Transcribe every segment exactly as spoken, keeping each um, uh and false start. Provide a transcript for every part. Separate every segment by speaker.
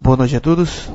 Speaker 1: Boa noite a todos.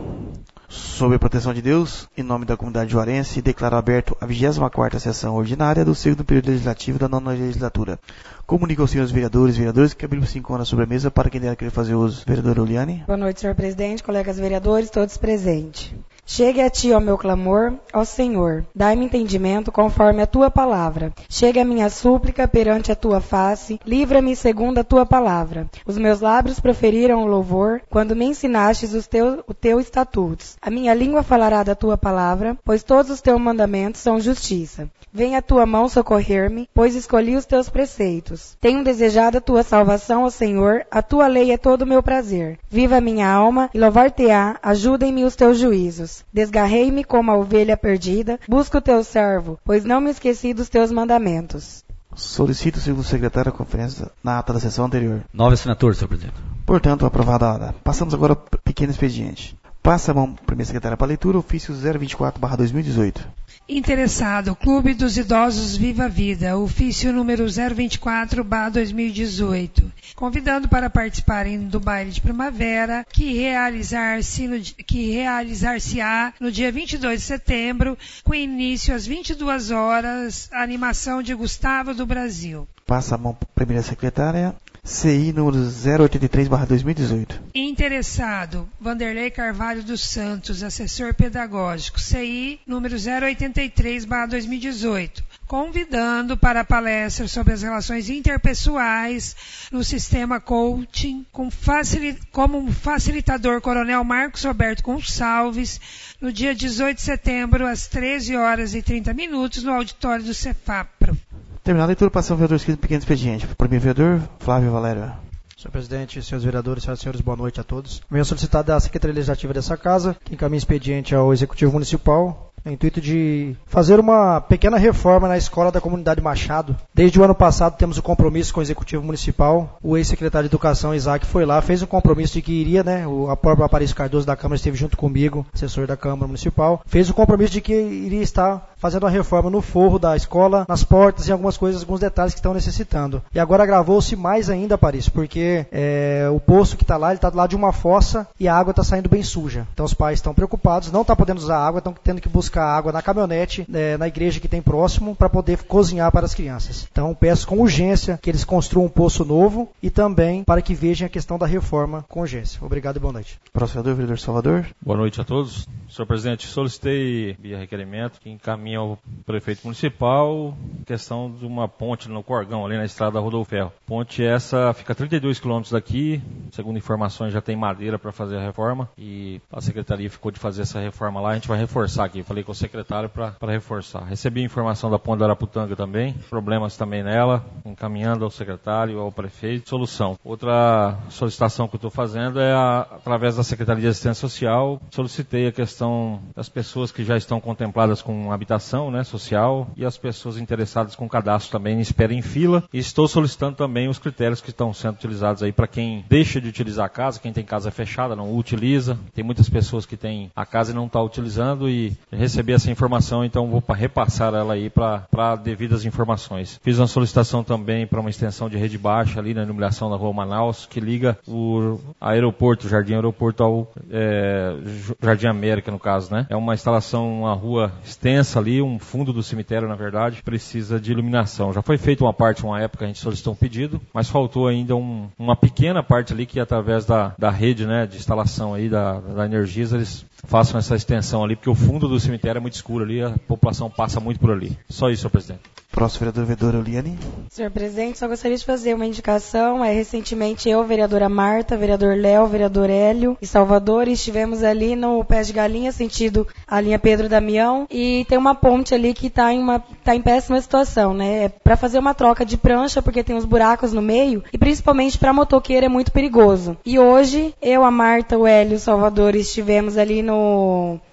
Speaker 1: Sob a proteção de Deus, em nome da comunidade juarense, declaro aberto a vigésima quarta sessão ordinária do segundo período legislativo da nona legislatura. Comunico aos senhores vereadores e vereadores que abrimos cinco anos sobre a mesa para quem dera querer fazer uso. Vereadora Oliane.
Speaker 2: Boa noite, senhor presidente, colegas vereadores, todos presentes. Chegue a ti, ó meu clamor, ó Senhor, dai-me entendimento conforme a tua palavra. Chegue a minha súplica perante a tua face, livra-me segundo a tua palavra. Os meus lábios proferiram o louvor, quando me ensinastes os teus, os teus estatutos. A minha língua falará da tua palavra, pois todos os teus mandamentos são justiça. Venha a tua mão socorrer-me, pois escolhi os teus preceitos. Tenho desejado a tua salvação, ó Senhor, a tua lei é todo o meu prazer. Viva a minha alma e louvar-te-á, ajudem-me os teus juízos. Desgarrei-me como a ovelha perdida, busco o teu servo, pois não me esqueci dos teus mandamentos.
Speaker 1: Solicito, segundo o secretário, a conferência na ata da sessão anterior.
Speaker 3: Nove assinaturas, senhor presidente.
Speaker 1: Portanto, aprovada a ata. Passamos agora ao pequeno expediente. Passa a mão, primeira secretária, para a leitura, ofício zero vinte e quatro barra dois mil e dezoito.
Speaker 4: Interessado, Clube dos Idosos Viva a Vida, ofício número zero vinte e quatro barra dois mil e dezoito. Convidando para participarem do baile de primavera, que realizar-se no, que realizar-se-á no dia vinte e dois de setembro, com início às vinte e duas horas, a animação de Gustavo do Brasil.
Speaker 1: Passa a mão para a primeira secretária. C I número zero oitenta e três barra dois mil e dezoito.
Speaker 4: Interessado, Vanderlei Carvalho dos Santos, assessor pedagógico, C I número zero oitenta e três barra dois mil e dezoito. Convidando para a palestra sobre as relações interpessoais no sistema coaching, com facil... como um facilitador Coronel Marcos Roberto Gonçalves, no dia dezoito de setembro, às treze horas e trinta minutos, no auditório do Cefapro.
Speaker 1: Terminada a leitura, passamos ao vereador escrito pequeno expediente. Primeiro vereador, Flávio Valério.
Speaker 5: Senhor presidente, senhores vereadores, senhoras e senhores, boa noite a todos. Venho solicitar da Secretaria Legislativa dessa casa, que encaminha expediente ao Executivo Municipal, no intuito de fazer uma pequena reforma na escola da comunidade Machado. Desde o ano passado temos o compromisso com o Executivo Municipal. O ex-secretário de Educação, Isaac, foi lá, fez um compromisso de que iria, né? O próprio Aparício Cardoso da Câmara esteve junto comigo, assessor da Câmara Municipal. Fez o compromisso de que iria estar fazendo uma reforma no forro da escola, nas portas e algumas coisas, alguns detalhes que estão necessitando. E agora agravou-se mais ainda, Aparício, porque é, o poço que está lá, ele está do lado de uma fossa e a água está saindo bem suja. Então os pais estão preocupados, não estão podendo usar água, estão tendo que buscar água na caminhonete, é, na igreja que tem próximo, para poder cozinhar para as crianças. Então peço com urgência que eles construam um poço novo e também para que vejam a questão da reforma com urgência. Obrigado e boa noite.
Speaker 1: Próximo vereador, vereador Salvador.
Speaker 6: Boa noite a todos. Senhor presidente, solicitei via requerimento que encaminhe ao prefeito municipal questão de uma ponte no Corgão, ali na estrada da Rodolfo Ferro. Ponte essa fica a trinta e dois quilômetros daqui, segundo informações já tem madeira para fazer a reforma e a secretaria ficou de fazer essa reforma lá, a gente vai reforçar aqui. Falei com o secretário para reforçar. Recebi informação da ponte da Araputanga também, problemas também nela, encaminhando ao secretário, ao prefeito, solução. Outra solicitação que eu estou fazendo é a, através da Secretaria de Assistência Social, solicitei a questão das pessoas que já estão contempladas com habitação, né, social, e as pessoas interessadas com cadastro também em espera em fila, e estou solicitando também os critérios que estão sendo utilizados aí para quem deixa de utilizar a casa, quem tem casa fechada, não utiliza, tem muitas pessoas que têm a casa e não está utilizando, e recebi essa informação, então vou repassar ela aí para devidas informações. Fiz uma solicitação também para uma extensão de rede baixa ali na iluminação da Rua Manaus, que liga o aeroporto, o Jardim Aeroporto ao é, Jardim América, no caso, né? É uma instalação, uma rua extensa ali, um fundo do cemitério, na verdade, precisa de iluminação. Já foi feita uma parte, uma época, a gente solicitou um pedido, mas faltou ainda um, uma pequena parte ali que, através da, da rede, né, de instalação aí da, da Energisa, eles façam essa extensão ali, porque o fundo do cemitério é muito escuro ali, a população passa muito por ali. Só isso, senhor presidente.
Speaker 1: Próximo vereador, vereadora Eliane.
Speaker 2: Senhor presidente, só gostaria de fazer uma indicação. É, recentemente eu, vereadora Marta, vereador Léo, vereador Hélio e Salvador, estivemos ali no Pé de Galinha, sentido a linha Pedro Damião, e tem uma ponte ali que está em, uma, tá em péssima situação, né? É para fazer uma troca de prancha, porque tem uns buracos no meio, e principalmente para motoqueiro é muito perigoso. E hoje, eu, a Marta, o Hélio e o Salvador estivemos ali no...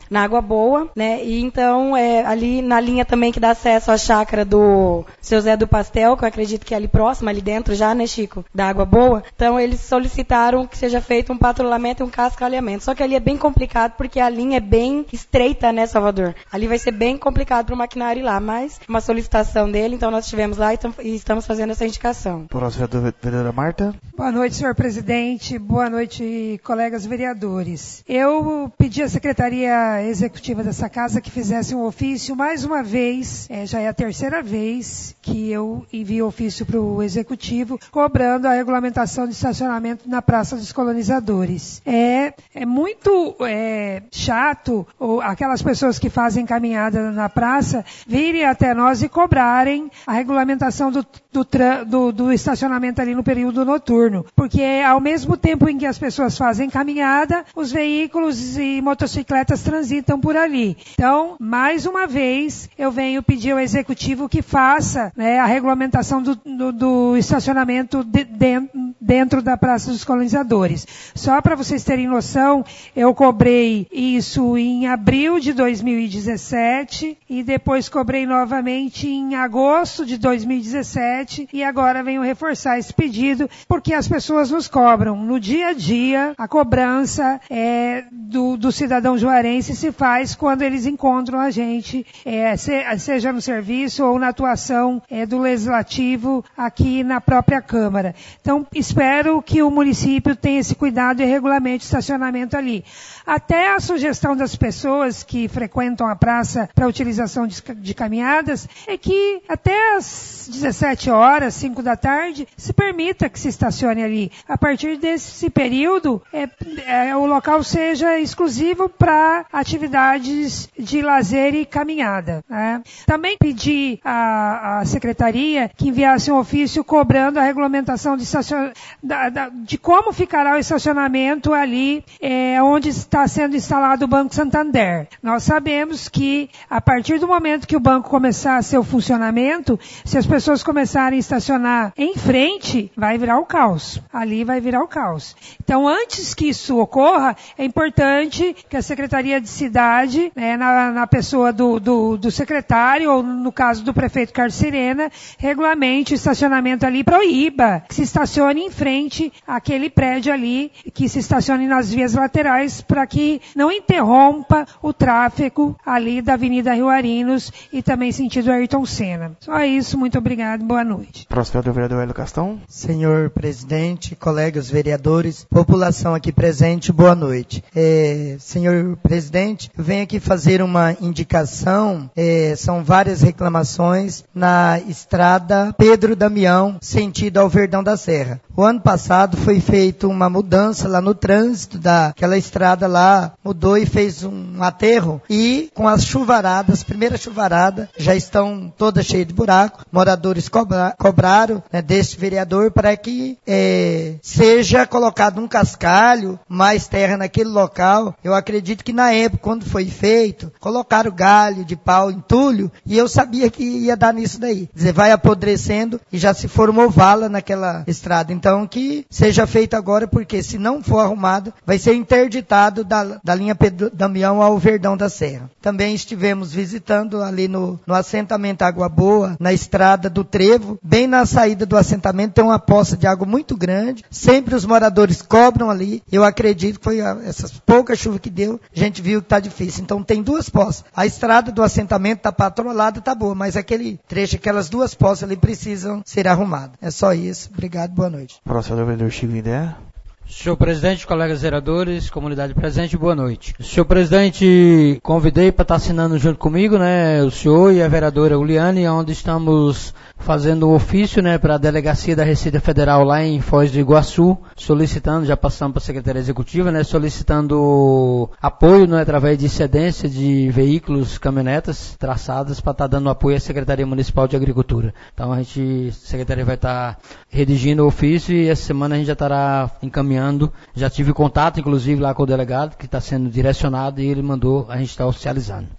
Speaker 2: na Água Boa, né? E então, é, ali na linha também que dá acesso à chácara do Seu Zé do Pastel, que eu acredito que é ali próximo, ali dentro já, né, Chico? Da Água Boa. Então, eles solicitaram que seja feito um patrulhamento e um cascalhamento. Só que ali é bem complicado, porque a linha é bem estreita, né, Salvador? Ali vai ser bem complicado para o maquinário ir lá, mas uma solicitação dele, então nós estivemos lá e estamos fazendo essa indicação.
Speaker 1: Próxima, vereadora Marta.
Speaker 4: Boa noite, senhor presidente. Boa noite, colegas vereadores. Eu pedi à Secretaria Executiva dessa casa que fizesse um ofício, mais uma vez, é, já é a terceira vez que eu envio ofício para o Executivo, cobrando a regulamentação de estacionamento na Praça dos Colonizadores. É, é muito é, chato ou, aquelas pessoas que fazem caminhada na praça virem até nós e cobrarem a regulamentação do, do, do, do estacionamento ali no período noturno, porque ao mesmo tempo em que as pessoas fazem caminhada, os veículos e motocicletas transitam por ali. Então, mais uma vez, eu venho pedir ao Executivo que faça, né, a regulamentação do, do, do estacionamento de, de, dentro da Praça dos Colonizadores. Só para vocês terem noção, eu cobrei isso em abril de dois mil e dezessete e depois cobrei novamente em agosto de dois mil e dezessete e agora venho reforçar esse pedido porque as pessoas nos cobram. No dia a dia, a cobrança é, do, do cidadão juarense se faz quando eles encontram a gente, é, se, seja no serviço ou na atuação é, do Legislativo aqui na própria Câmara. Então, espero que o município tenha esse cuidado e regulamente o estacionamento ali. Até a sugestão das pessoas que frequentam a praça para utilização de, de caminhadas é que até às dezessete horas, cinco da tarde, se permita que se estacione ali. A partir desse período, é, é, o local seja exclusivo para atividades de lazer e caminhada, né? Também pedi à, à Secretaria que enviasse um ofício cobrando a regulamentação de, estacion... da, da, de como ficará o estacionamento ali é, onde está sendo instalado o Banco Santander. Nós sabemos que a partir do momento que o banco começar seu funcionamento, se as pessoas começarem a estacionar em frente, vai virar o caos. Ali vai virar o caos. Então, antes que isso ocorra, é importante que a Secretaria de Cidade, né, na, na pessoa do, do, do secretário, ou no caso do prefeito Carlos Serena, regulamente o estacionamento ali, proíba que se estacione em frente àquele prédio ali, que se estacione nas vias laterais, para que não interrompa o tráfego ali da Avenida Rio Arinos e também sentido Ayrton Senna. Só isso, muito obrigado, boa noite.
Speaker 1: Próximo é o vereador Hélio Castão.
Speaker 3: Senhor presidente, colegas vereadores, população aqui presente, boa noite. É, senhor presidente, eu venho aqui fazer uma indicação, é, são várias reclamações na estrada Pedro Damião, sentido ao Verdão da Serra. O ano passado foi feita uma mudança lá no trânsito daquela estrada lá, mudou e fez um aterro e com as chuvaradas, primeira chuvarada, já estão todas cheias de buraco. Moradores cobra, cobraram, né, deste vereador para que é, seja colocado um cascalho, mais terra naquele local. Eu acredito que na época, quando foi feito, colocaram galho de pau, entulho, e eu sabia que ia dar nisso daí. Quer dizer, vai apodrecendo e já se formou vala naquela estrada. Então, que seja feito agora, porque se não for arrumado, vai ser interditado da, da linha Pedro Damião ao Verdão da Serra. Também estivemos visitando ali no, no assentamento Água Boa, na estrada do Trevo, bem na saída do assentamento tem uma poça de água muito grande, sempre os moradores cobram ali, eu acredito que foi a, essas poucas chuvas que deu, a gente viu que está difícil. Então tem duas poças, a estrada do assentamento está patrolada, está boa, mas aquele trecho, aquelas duas poças ali precisam ser arrumadas. É só isso, obrigado, boa noite.
Speaker 1: Próximo é o vereador Chico Lindé.
Speaker 7: Senhor presidente, colegas vereadores, comunidade presente, boa noite. Senhor presidente, convidei para estar assinando junto comigo, né, o senhor e a vereadora Uliane, onde estamos fazendo o ofício, né, para a delegacia da Receita Federal lá em Foz do Iguaçu, solicitando, já passamos para a Secretaria Executiva, né, solicitando apoio, né, através de cedência de veículos, caminhonetas traçadas para estar dando apoio à Secretaria Municipal de Agricultura. Então a gente, a Secretaria vai estar redigindo o ofício e essa semana a gente já estará encaminhando. Já tive contato, inclusive, lá com o delegado, que está sendo direcionado, e ele mandou a gente estar oficializando.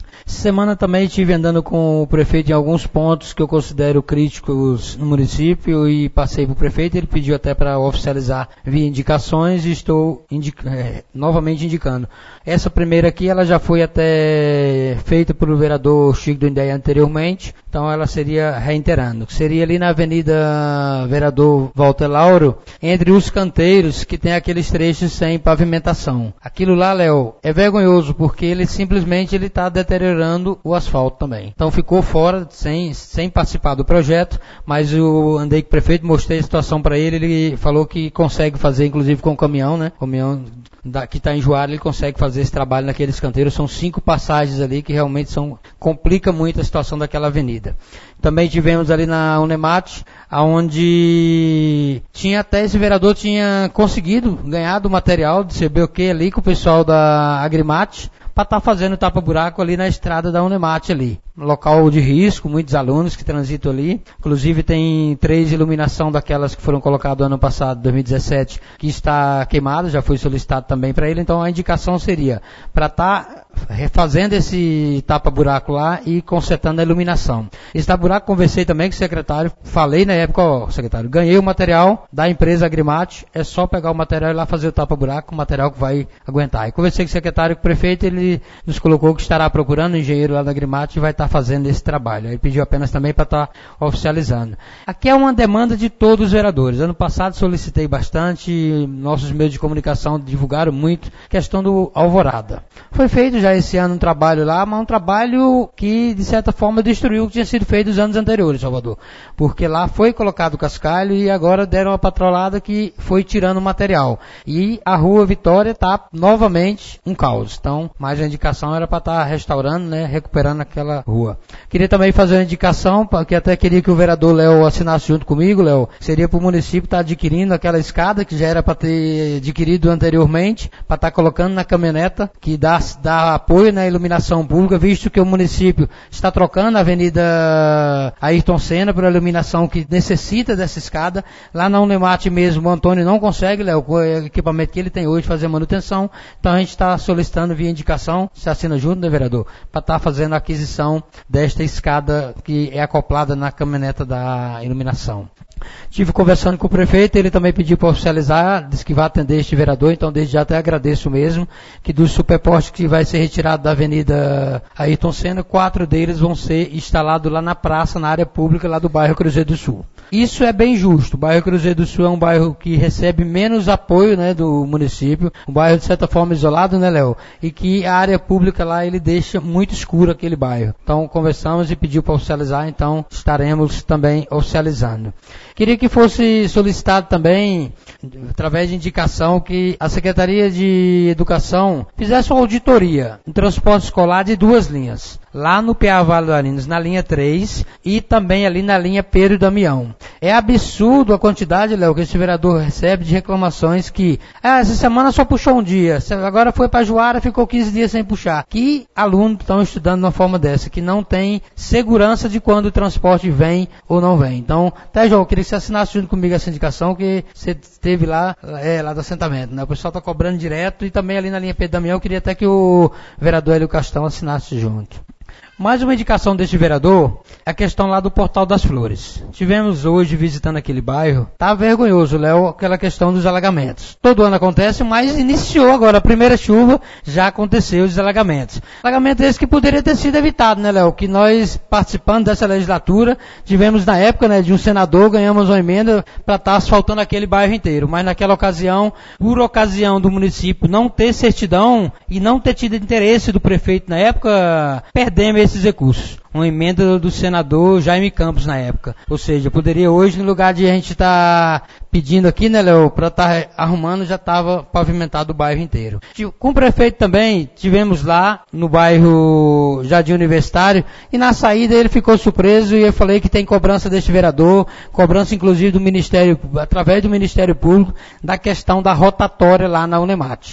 Speaker 7: Essa semana também estive andando com o prefeito em alguns pontos que eu considero críticos no município e passei para o prefeito, ele pediu até para oficializar via indicações e estou indica- é, novamente indicando. Essa primeira aqui, ela já foi até feita pelo vereador Chico do Indéia anteriormente, então ela seria reiterando. Seria ali na Avenida Vereador Walter Lauro, entre os canteiros que tem aqueles trechos sem pavimentação. Aquilo lá, Léo, é vergonhoso porque ele simplesmente ele está deteriorando o asfalto também. Então ficou fora, sem, sem participar do projeto, mas eu andei com o prefeito, mostrei a situação para ele, ele falou que consegue fazer, inclusive com o caminhão, né? O caminhão da, que está enjoado, ele consegue fazer esse trabalho naqueles canteiros. São cinco passagens ali que realmente são, complica muito a situação daquela avenida. Também tivemos ali na Unemate, onde tinha até esse vereador tinha conseguido ganhar do material de C B O Q ali com o pessoal da Agrimate, para estar tá fazendo tapa-buraco ali na estrada da Unemate ali. Local de risco, muitos alunos que transitam ali. Inclusive tem três iluminação daquelas que foram colocadas ano passado, dois mil e dezessete, que está queimada, já foi solicitado também para ele. Então a indicação seria para estar tá refazendo esse tapa-buraco lá e consertando a iluminação. Esse tapa-buraco, conversei também com o secretário, falei na época, ó, secretário, ganhei o material da empresa Agrimate, é só pegar o material e lá fazer o tapa-buraco, o material que vai aguentar. E conversei com o secretário e com o prefeito, ele nos colocou que estará procurando um engenheiro lá da Agrimate e vai estar fazendo esse trabalho. Ele pediu apenas também para estar oficializando. Aqui é uma demanda de todos os vereadores. Ano passado solicitei bastante, nossos meios de comunicação divulgaram muito, questão do Alvorada. Foi feito já esse ano um trabalho lá, mas um trabalho que de certa forma destruiu o que tinha sido feito nos anos anteriores, Salvador. Porque lá foi colocado cascalho e agora deram uma patrolada que foi tirando o material. E a Rua Vitória está novamente um caos. Então, mais uma indicação era para estar restaurando, né, recuperando aquela rua. Queria também fazer uma indicação, porque até queria que o vereador Léo assinasse junto comigo, Léo, seria para o município estar adquirindo aquela escada que já era para ter adquirido anteriormente, para estar colocando na caminhoneta, que dá, dá apoio na iluminação pública, visto que o município está trocando a Avenida Ayrton Senna por iluminação que necessita dessa escada. Lá na Unemate mesmo, o Antônio não consegue, Léo, com o equipamento que ele tem hoje, fazer manutenção. Então a gente está solicitando via indicação, se assina junto, né, vereador, para estar fazendo a aquisição desta escada que é acoplada na caminhoneta da iluminação. Estive conversando com o prefeito, ele também pediu para oficializar, disse que vai atender este vereador, então desde já até agradeço mesmo, que dos superpostes que vai ser retirado da Avenida Ayrton Senna, quatro deles vão ser instalados lá na praça, na área pública, lá do bairro Cruzeiro do Sul. Isso é bem justo, o bairro Cruzeiro do Sul é um bairro que recebe menos apoio, né, do município, um bairro de certa forma isolado, né, Léo, e que a área pública lá ele deixa muito escuro aquele bairro. Então conversamos e pediu para oficializar, então estaremos também oficializando. Queria que fosse solicitado também, através de indicação, que a Secretaria de Educação fizesse uma auditoria em transporte escolar de duas linhas. Lá no P A Vale do Arinos, na linha três, e também ali na linha Pedro Damião. É absurdo a quantidade, Léo, que esse vereador recebe de reclamações que, ah, essa semana só puxou um dia, agora foi para Juara, ficou quinze dias sem puxar. Que alunos estão estudando de uma forma dessa, que não tem segurança de quando o transporte vem ou não vem. Então, até, João, eu queria que você assinasse junto comigo essa indicação, que você esteve lá, é, lá do assentamento, né? O pessoal está cobrando direto, e também ali na linha Pedro Damião, eu queria até que o vereador Hélio Castão assinasse junto. Mais uma indicação deste vereador é a questão lá do Portal das Flores. Tivemos hoje visitando aquele bairro. Tá vergonhoso, Léo, aquela questão dos alagamentos. Todo ano acontece, mas iniciou agora. A primeira chuva já aconteceu os alagamentos. Alagamento esse que poderia ter sido evitado, né, Léo? Que nós, participando dessa legislatura, tivemos na época, né, de um senador, ganhamos uma emenda para estar asfaltando aquele bairro inteiro. Mas naquela ocasião, por ocasião do município não ter certidão e não ter tido interesse do prefeito na época, perdemos esses recursos. Uma emenda do senador Jaime Campos na época. Ou seja, poderia hoje, no lugar de a gente estar tá pedindo aqui, né, Léo, para estar tá arrumando, já estava pavimentado o bairro inteiro. Com o prefeito também, tivemos lá no bairro Jardim Universitário, e na saída ele ficou surpreso, e eu falei que tem cobrança deste vereador, cobrança inclusive do Ministério, através do Ministério Público, da questão da rotatória lá na Unemate. O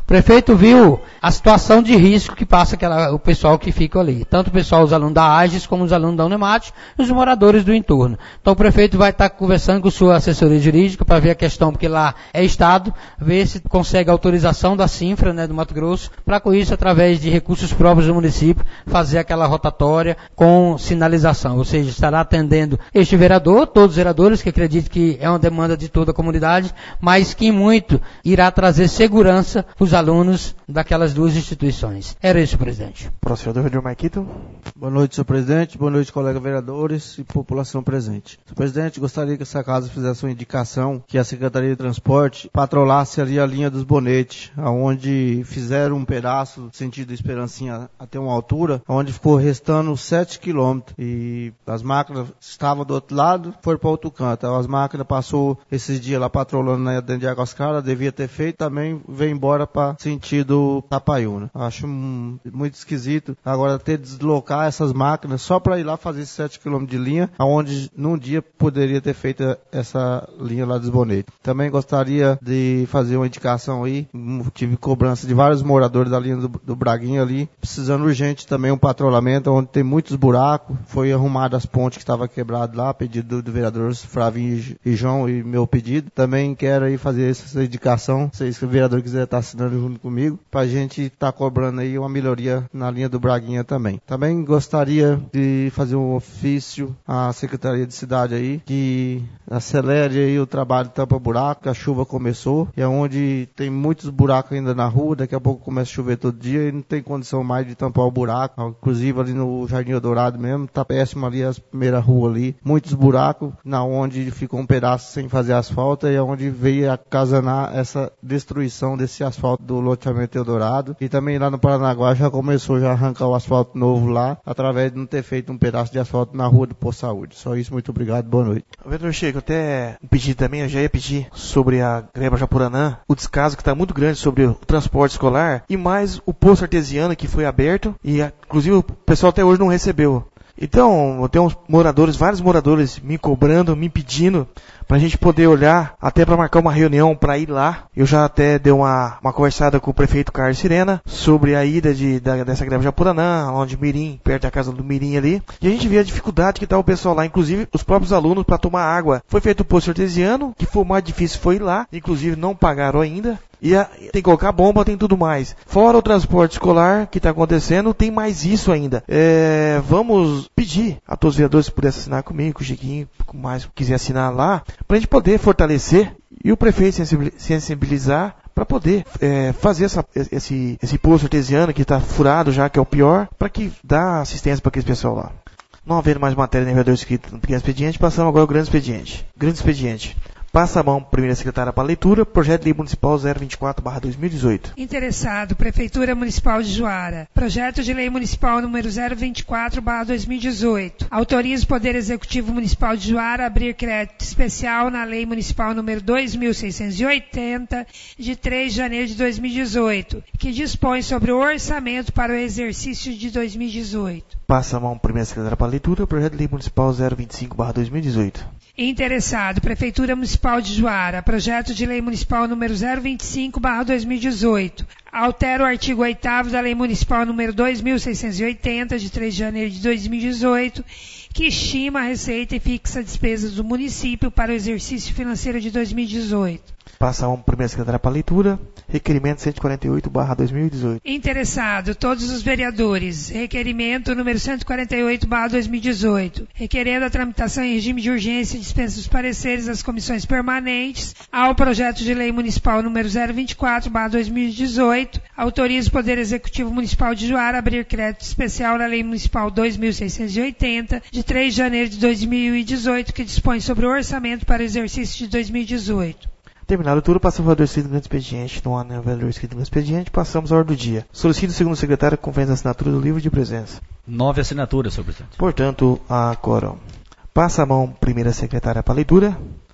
Speaker 7: prefeito viu a situação de risco que passa aquela, o pessoal que fica ali. Tanto o pessoal, os alunos da AGES, como os alunos da Unemate e os moradores do entorno. Então o prefeito vai estar conversando com sua assessoria jurídica para ver a questão, porque lá é Estado, ver se consegue a autorização da CINFRA, né, do Mato Grosso, para com isso, através de recursos próprios do município, fazer aquela rotatória com sinalização. Ou seja, estará atendendo este vereador, todos os vereadores, que acredito que é uma demanda de toda a comunidade, mas que muito irá trazer segurança para os alunos daquelas duas instituições. Era isso, presidente.
Speaker 1: Próximo vereador Marquito.
Speaker 8: Boa noite, senhor presidente. Boa noite, colegas vereadores e população presente. Senhor presidente, gostaria que essa casa fizesse uma indicação que a Secretaria de Transporte patrolasse ali a linha dos Bonetes, onde fizeram um pedaço sentido Esperancinha até uma altura, onde ficou restando sete quilômetros. E as máquinas estavam do outro lado, foram para outro canto. As máquinas passou esses dias lá patrolando na dentro de Águas Claras, devia ter feito, também veio embora para sentido Tapaiúna. Acho hum, muito esquisito agora ter de deslocar essas máquinas só para ir lá fazer esses sete quilômetros de linha, onde num dia poderia ter feito essa linha lá dos Bonetes. Também gostaria de fazer uma indicação aí, tive cobrança de vários moradores da linha do, do Braguinha ali, precisando urgente também um patrulhamento, onde tem muitos buracos, foi arrumado as pontes que estavam quebradas lá, pedido do, do vereador Flavinho e João e meu pedido. Também quero aí fazer essa indicação, se o vereador quiser estar assinando junto comigo, pra gente estar tá cobrando aí uma melhoria na linha do Braguinha também. Também gostaria de fazer um ofício à Secretaria de Cidade aí, que acelere aí o trabalho de tampa-buraco, que a chuva começou, e é onde tem muitos buracos ainda na rua, daqui a pouco começa a chover todo dia e não tem condição mais de tampar o buraco. Inclusive ali no Jardim Eldorado mesmo, tá péssimo ali as primeiras ruas ali, muitos buracos, na onde ficou um pedaço sem fazer asfalto, e é onde veio acasanar essa destruição desse asfalto do loteamento Eldorado. E também lá no Paranaguá já começou já a arrancar o asfalto novo lá, através de não ter feito um pedaço de asfalto na rua do Posto Saúde. Só isso, muito obrigado, boa noite.
Speaker 1: Vereador Chico, até um pedido também, eu já ia pedir sobre a Gleba Japuranã, o descaso que está muito grande sobre o transporte escolar, e mais o posto artesiano que foi aberto, e inclusive o pessoal até hoje não recebeu. Então, tem uns moradores, vários moradores me cobrando, me pedindo pra gente poder olhar, até para marcar uma reunião para ir lá. Eu já até dei uma, uma conversada com o prefeito Carlos Sirena sobre a ida de, da, dessa Gleba Japuranã, onde Mirim, perto da casa do Mirim ali. E a gente vê a dificuldade que tá o pessoal lá, inclusive os próprios alunos para tomar água. Foi feito o posto artesiano, que foi o mais difícil foi ir lá, inclusive não pagaram ainda. E a, tem que colocar bomba, tem tudo mais. Fora o transporte escolar que está acontecendo, tem mais isso ainda. É, vamos pedir a todos os vereadores que pudessem assinar comigo, com o Chiquinho, com mais quiser assinar lá, para a gente poder fortalecer e o prefeito sensibilizar para poder é, fazer essa, esse, esse posto artesiano que está furado já, que é o pior, para que dá assistência para aquele pessoal lá. Não havendo mais matéria nem vereador escrito no pequeno expediente, passamos agora ao grande expediente. Grande expediente. Passa a mão, primeira secretária, para a leitura, projeto de lei municipal zero vinte e quatro barra dois mil e dezoito.
Speaker 4: Interessado, Prefeitura Municipal de Juara. Projeto de lei municipal número zero vinte e quatro barra dois mil e dezoito. Autoriza o Poder Executivo Municipal de Juara a abrir crédito especial na lei municipal número dois mil seiscentos e oitenta, de três de janeiro de dois mil e dezoito, que dispõe sobre o orçamento para o exercício de dois mil e dezoito.
Speaker 1: Passa a mão, primeira secretária, para a leitura, projeto de lei municipal zero vinte e cinco barra dois mil e dezoito.
Speaker 4: Interessado, Prefeitura Municipal de Juara, projeto de lei municipal número zero vinte e cinco barra dois mil e dezoito. Altera o artigo oitavo da lei municipal número dois mil seiscentos e oitenta, de três de janeiro de dois mil e dezoito, que estima a receita e fixa despesas do município para o exercício financeiro de dois mil e dezoito.
Speaker 1: Passa a primeira secretária para a leitura, requerimento cento e quarenta e oito barra dois mil e dezoito.
Speaker 4: Interessado, todos os vereadores, requerimento número cento e quarenta e oito barra dois mil e dezoito, requerendo a tramitação em regime de urgência e dispensa dos pareceres das comissões permanentes ao projeto de lei municipal número zero vinte e quatro barra dois mil e dezoito, autoriza o Poder Executivo Municipal de Juara a abrir crédito especial na lei municipal dois mil seiscentos e oitenta, de três de janeiro de dois mil e dezoito, que dispõe sobre o orçamento para o exercício de dois mil e dezoito.
Speaker 1: Terminado a leitura, passamos ao vereador escrito no grande expediente. Não há nenhum vereador escrito no expediente, passamos à ordem do dia. Solicito o segundo secretário que convence a assinatura do livro de presença.
Speaker 9: Nove assinaturas, senhor presidente.
Speaker 1: Portanto, a quórum. Passa a mão, primeira secretária, para a leitura.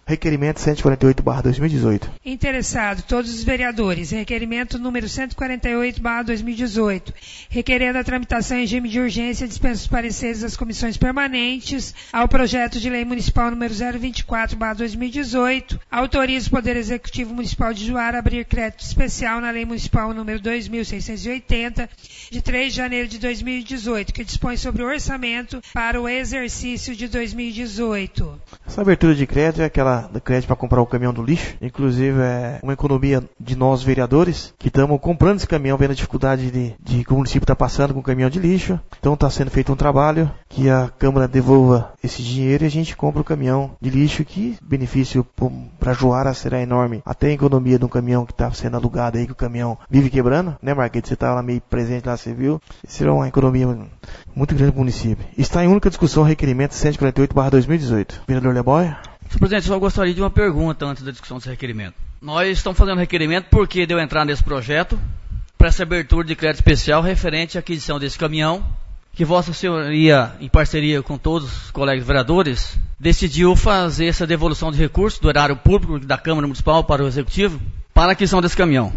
Speaker 1: Requerimento cento e quarenta e oito barra dois mil e dezoito.
Speaker 4: Interessado, todos os vereadores. Requerimento número cento e quarenta e oito barra dois mil e dezoito. Requerendo a tramitação em regime de urgência, dispensa os pareceres das comissões permanentes ao projeto de lei municipal número zero vinte e quatro barra dois mil e dezoito. Autoriza o Poder Executivo Municipal de Juara a abrir crédito especial na lei municipal número dois mil seiscentos e oitenta, de três de janeiro de dois mil e dezoito, que dispõe sobre o orçamento para o exercício de dois mil e dezoito.
Speaker 1: Essa abertura de crédito é aquela do crédito para comprar o caminhão do lixo. Inclusive é uma economia de nós vereadores que estamos comprando esse caminhão, vendo a dificuldade de, de que o município está passando com o caminhão de lixo. Então está sendo feito um trabalho que a Câmara devolva esse dinheiro e a gente compra o caminhão de lixo, que benefício para Juara será enorme. Até a economia de um caminhão que está sendo alugado aí, que o caminhão vive quebrando, né, Marquete? Você estava lá meio presente lá, você viu? Isso será uma economia muito grande para o município. Está em única discussão o requerimento cento e quarenta e oito barra dois mil e dezoito. Vereador Leboy?
Speaker 9: Senhor presidente, só gostaria de uma pergunta antes da discussão desse requerimento. Nós estamos fazendo requerimento porque deu entrar nesse projeto para essa abertura de crédito especial referente à aquisição desse caminhão, que Vossa Senhoria, em parceria com todos os colegas vereadores, decidiu fazer essa devolução de recursos do erário público da Câmara Municipal para o Executivo para a aquisição desse caminhão.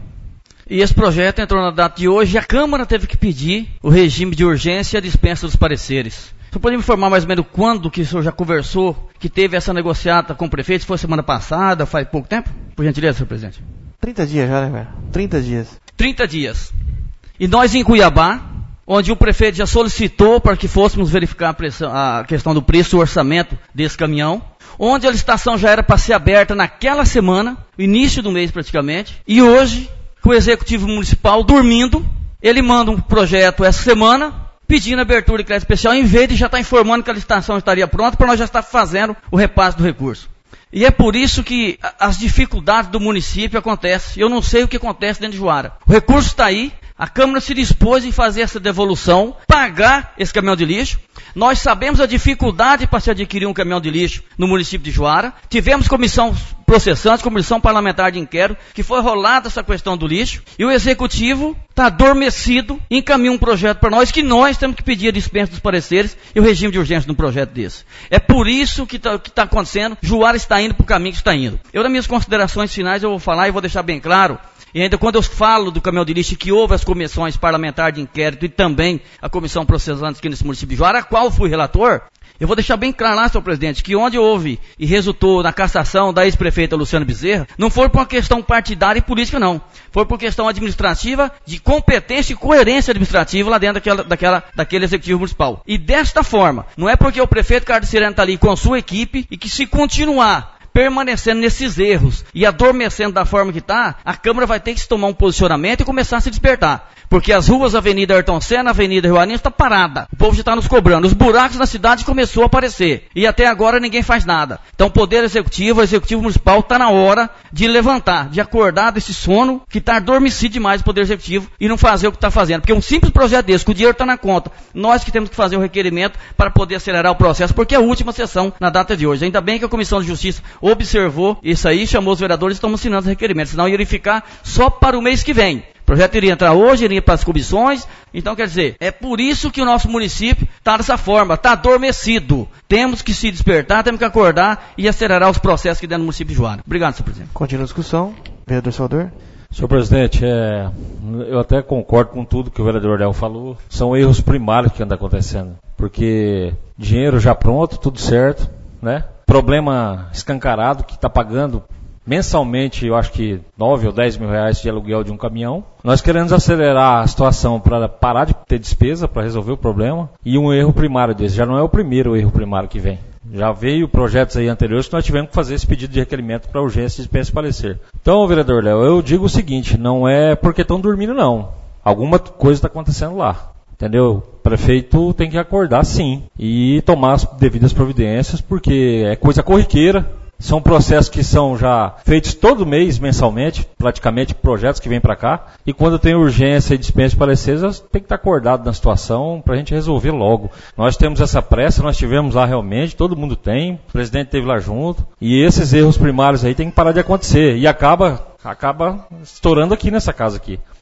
Speaker 9: E esse projeto entrou na data de hoje e a Câmara teve que pedir o regime de urgência e a dispensa dos pareceres. O senhor pode me informar mais ou menos quando que o senhor já conversou, que teve essa negociata com o prefeito? Se foi semana passada, faz pouco tempo? Por gentileza, senhor presidente.
Speaker 1: trinta dias já, né, velho? trinta dias.
Speaker 9: trinta dias. E nós em Cuiabá, onde o prefeito já solicitou para que fôssemos verificar a, pressão, a questão do preço e o orçamento desse caminhão, onde a licitação já era para ser aberta naquela semana, início do mês praticamente, e hoje, com o Executivo Municipal dormindo, ele manda um projeto essa semana, pedindo abertura de crédito especial, em vez de já estar informando que a licitação estaria pronta, para nós já estar fazendo o repasse do recurso. E é por isso que as dificuldades do município acontecem. Eu não sei o que acontece dentro de Juara. O recurso está aí, a Câmara se dispôs em fazer essa devolução, pagar esse caminhão de lixo. Nós sabemos a dificuldade para se adquirir um caminhão de lixo no município de Juara. Tivemos comissão processante, comissão parlamentar de inquérito, que foi rolada essa questão do lixo. E o Executivo está adormecido, encaminha um projeto para nós, que nós temos que pedir a dispensa dos pareceres e o regime de urgência num projeto desse. É por isso que está tá acontecendo. Juara está indo para o caminho que está indo. Eu, nas minhas considerações finais, eu vou falar e vou deixar bem claro. E ainda quando eu falo do caminhão de lixo, que houve as comissões parlamentares de inquérito e também a comissão processante aqui nesse município de Juara, a qual fui relator, eu vou deixar bem claro lá, senhor presidente, que onde houve e resultou na cassação da ex-prefeita Luciana Bezerra, não foi por uma questão partidária e política, não. Foi por questão administrativa, de competência e coerência administrativa lá dentro daquela, daquela, daquele executivo municipal. E desta forma, não é porque o prefeito Carlos Cirano está ali com a sua equipe e que se continuar permanecendo nesses erros e adormecendo da forma que está, a Câmara vai ter que se tomar um posicionamento e começar a se despertar. Porque as ruas, Avenida Ayrton Senna, Avenida Rio Arinho, está parada. O povo já está nos cobrando. Os buracos na cidade começou a aparecer. E até agora ninguém faz nada. Então o Poder Executivo, o Executivo Municipal, está na hora de levantar, de acordar desse sono que está adormecido demais o Poder Executivo e não fazer o que está fazendo. Porque um simples projeto desse, que o dinheiro está na conta, nós que temos que fazer o requerimento para poder acelerar o processo, porque é a última sessão na data de hoje. Ainda bem que a Comissão de Justiça observou isso aí, chamou os vereadores e estamos assinando os requerimentos. Senão iria ficar só para o mês que vem. O projeto iria entrar hoje, iria para as comissões. Então, quer dizer, é por isso que o nosso município está dessa forma, está adormecido. Temos que se despertar, temos que acordar e acelerar os processos que dentro do município de Juara. Obrigado, senhor presidente.
Speaker 1: Continua a discussão. Vereador Salvador.
Speaker 6: Senhor presidente, é, eu até concordo com tudo que o vereador Léo falou. São erros primários que andam acontecendo. Porque dinheiro já pronto, tudo certo, né? Problema escancarado que está pagando mensalmente, eu acho que nove ou dez mil reais de aluguel de um caminhão. Nós queremos acelerar a situação para parar de ter despesa, para resolver o problema. E um erro primário desse, já não é o primeiro erro primário que vem. Já veio projetos aí anteriores que nós tivemos que fazer esse pedido de requerimento para urgência e dispensa e parecer. Então, vereador Léo, eu digo o seguinte, não é porque estão dormindo não. Alguma coisa está acontecendo lá. Entendeu? O prefeito tem que acordar sim e tomar as devidas providências, porque é coisa corriqueira. São processos que são já feitos todo mês, mensalmente, praticamente projetos que vêm para cá. E quando tem urgência e dispensa de pareceres, tem que estar acordado na situação para a gente resolver logo. Nós temos essa pressa, nós tivemos lá realmente, todo mundo tem, o presidente esteve lá junto. E esses erros primários aí tem que parar de acontecer. E acaba, acaba estourando aqui nessa casa aqui.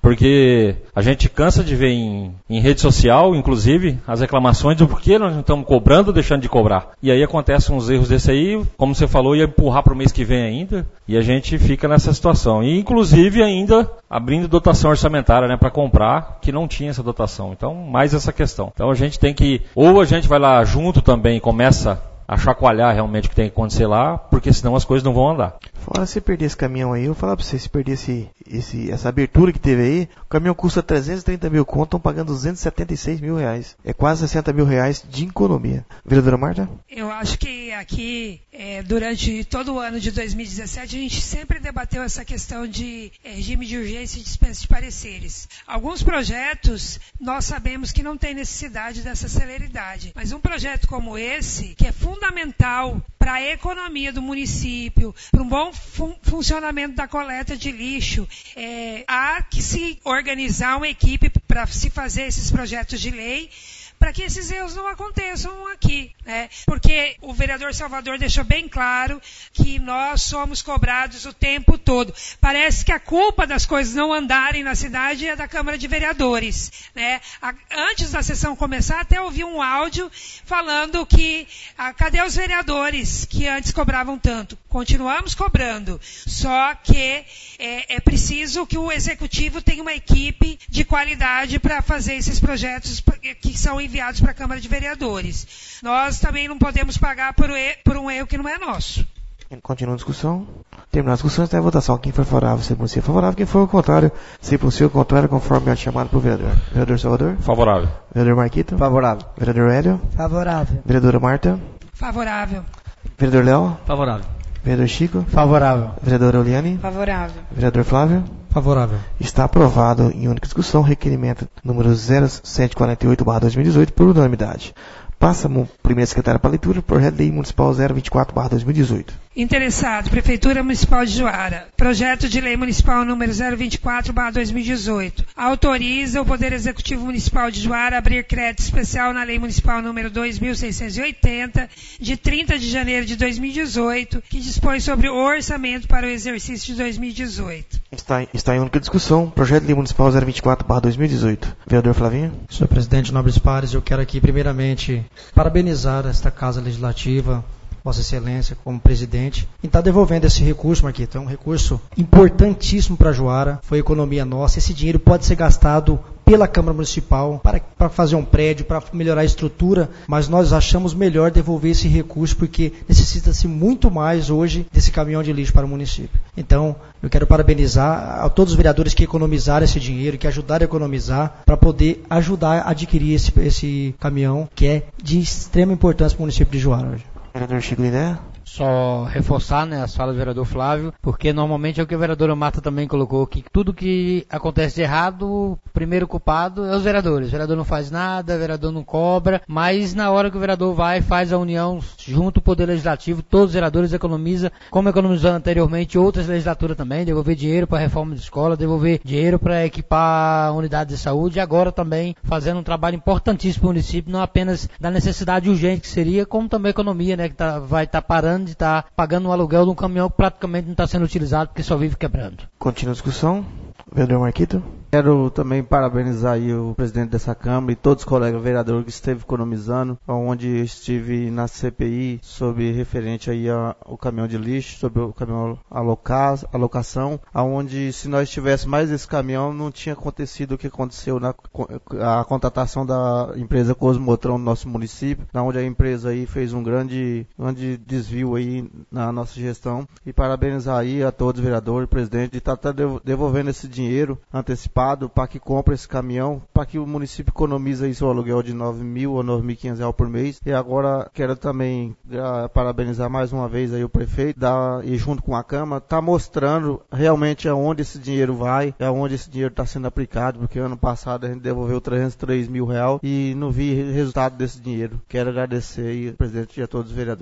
Speaker 6: porque a gente cansa de ver em, em rede social, inclusive, as reclamações do porquê nós não estamos cobrando ou deixando de cobrar. E aí acontecem uns erros desse aí, como você falou, ia empurrar para o mês que vem ainda, e a gente fica nessa situação. E inclusive ainda abrindo dotação orçamentária, né, para comprar, que não tinha essa dotação. Então, mais essa questão. Então a gente tem que, ou a gente vai lá junto também e começa a chacoalhar realmente o que tem que acontecer lá, porque senão as coisas não vão andar.
Speaker 1: Fora se perder esse caminhão aí, eu vou falar pra você, se perder esse, esse, essa abertura que teve aí, o caminhão custa trezentos e trinta mil conto, estão pagando duzentos e setenta e seis mil reais. É quase sessenta mil reais de economia. Vereadora Marta?
Speaker 4: Eu acho que aqui, é, durante todo o ano de dois mil e dezessete, a gente sempre debateu essa questão de é, regime de urgência e dispensa de pareceres. Alguns projetos, nós sabemos que não tem necessidade dessa celeridade, mas um projeto como esse, que é fundamental para a economia do município, para um bom fun- funcionamento da coleta de lixo, é, há que se organizar uma equipe para se fazer esses projetos de lei, para que esses erros não aconteçam aqui, né? Porque o vereador Salvador deixou bem claro que nós somos cobrados o tempo todo. Parece que a culpa das coisas não andarem na cidade é da Câmara de Vereadores, né? A, antes da sessão começar, até ouvi um áudio falando que ah, cadê os vereadores que antes cobravam tanto? Continuamos cobrando, só que é, é preciso que o executivo tenha uma equipe de qualidade para fazer esses projetos que são enviados para a Câmara de Vereadores. Nós também não podemos pagar por, e, por um erro que não é nosso.
Speaker 1: Continua a discussão. Terminar a discussão, está em votação. Quem foi favorável, se pronuncia favorável. Quem for o contrário, se pronuncia o contrário, conforme a chamada para o vereador. Vereador Salvador?
Speaker 6: Favorável.
Speaker 1: Vereador Marquito?
Speaker 8: Favorável.
Speaker 1: Vereador Hélio?
Speaker 3: Favorável.
Speaker 1: Vereadora Marta?
Speaker 4: Favorável.
Speaker 1: Vereador Léo?
Speaker 9: Favorável.
Speaker 1: Vereador Chico?
Speaker 5: Favorável.
Speaker 1: Vereadora Oliane?
Speaker 2: Favorável.
Speaker 1: Vereador Flávio?
Speaker 5: Favorável.
Speaker 1: Está aprovado em única discussão requerimento número zero sete quatro oito barra dois mil e dezoito por unanimidade. Passa o primeiro secretário para leitura, projeto de lei municipal zero vinte e quatro barra dois mil e dezoito.
Speaker 4: Interessado, Prefeitura Municipal de Juara. Projeto de Lei Municipal número zero vinte e quatro barra dois mil e dezoito. Autoriza o Poder Executivo Municipal de Juara a abrir crédito especial na Lei Municipal número dois mil seiscentos e oitenta, de trinta de janeiro de dois mil e dezoito, que dispõe sobre o orçamento para o exercício de dois mil e dezoito.
Speaker 1: Está, está em única discussão, projeto de lei municipal zero vinte e quatro barra dois mil e dezoito. Vereador Flavinho?
Speaker 5: Senhor presidente, nobres pares, eu quero aqui primeiramente parabenizar esta Casa Legislativa, Vossa Excelência, como presidente, em estar devolvendo esse recurso, Marquito. É um recurso importantíssimo para Juara, foi economia nossa. Esse dinheiro pode ser gastado pela Câmara Municipal para, para fazer um prédio, para melhorar a estrutura, mas nós achamos melhor devolver esse recurso porque necessita-se muito mais hoje desse caminhão de lixo para o município. Então, eu quero parabenizar a todos os vereadores que economizaram esse dinheiro, que ajudaram a economizar, para poder ajudar a adquirir esse, esse caminhão, que é de extrema importância para o município de Juara hoje.
Speaker 1: Vereador Chico Liné?
Speaker 7: Só reforçar, né, as falas do vereador Flávio, porque normalmente é o que a vereadora Marta também colocou, que tudo que acontece de errado, o primeiro culpado é os vereadores. O vereador não faz nada, o vereador não cobra, mas na hora que o vereador vai, faz a união junto ao Poder Legislativo, todos os vereadores economizam, como economizou anteriormente outras legislaturas também, devolver dinheiro para a reforma de escola, devolver dinheiro para equipar unidades de saúde, e agora também fazendo um trabalho importantíssimo para o município, não apenas da necessidade urgente que seria, como também a economia, né, que tá, vai estar tá parando de estar tá pagando um aluguel de um caminhão que praticamente não está sendo utilizado porque só vive quebrando.
Speaker 1: Continua a discussão. Vereador Marquito?
Speaker 8: Quero também parabenizar aí o presidente dessa Câmara e todos os colegas vereadores que esteve economizando, onde estive na C P I sobre referente aí ao caminhão de lixo, sobre o caminhão alocar, alocação, aonde se nós tivéssemos mais esse caminhão não tinha acontecido o que aconteceu na a contratação da empresa Cosmotrão no nosso município, onde a empresa aí fez um grande, grande desvio aí na nossa gestão, e parabenizar aí a todos os vereadores e presidente de estar devolvendo esse dinheiro antecipado para que compre esse caminhão, para que o município economize aí seu aluguel de nove mil ou nove mil e quinhentos reais por mês. E agora quero também uh, parabenizar mais uma vez aí o prefeito da, e junto com a Câmara, está mostrando realmente aonde esse dinheiro vai, aonde esse dinheiro está sendo aplicado, porque ano passado a gente devolveu trezentos e três mil reais e não vi resultado desse dinheiro. Quero agradecer aí, presidente, e a todos os vereadores.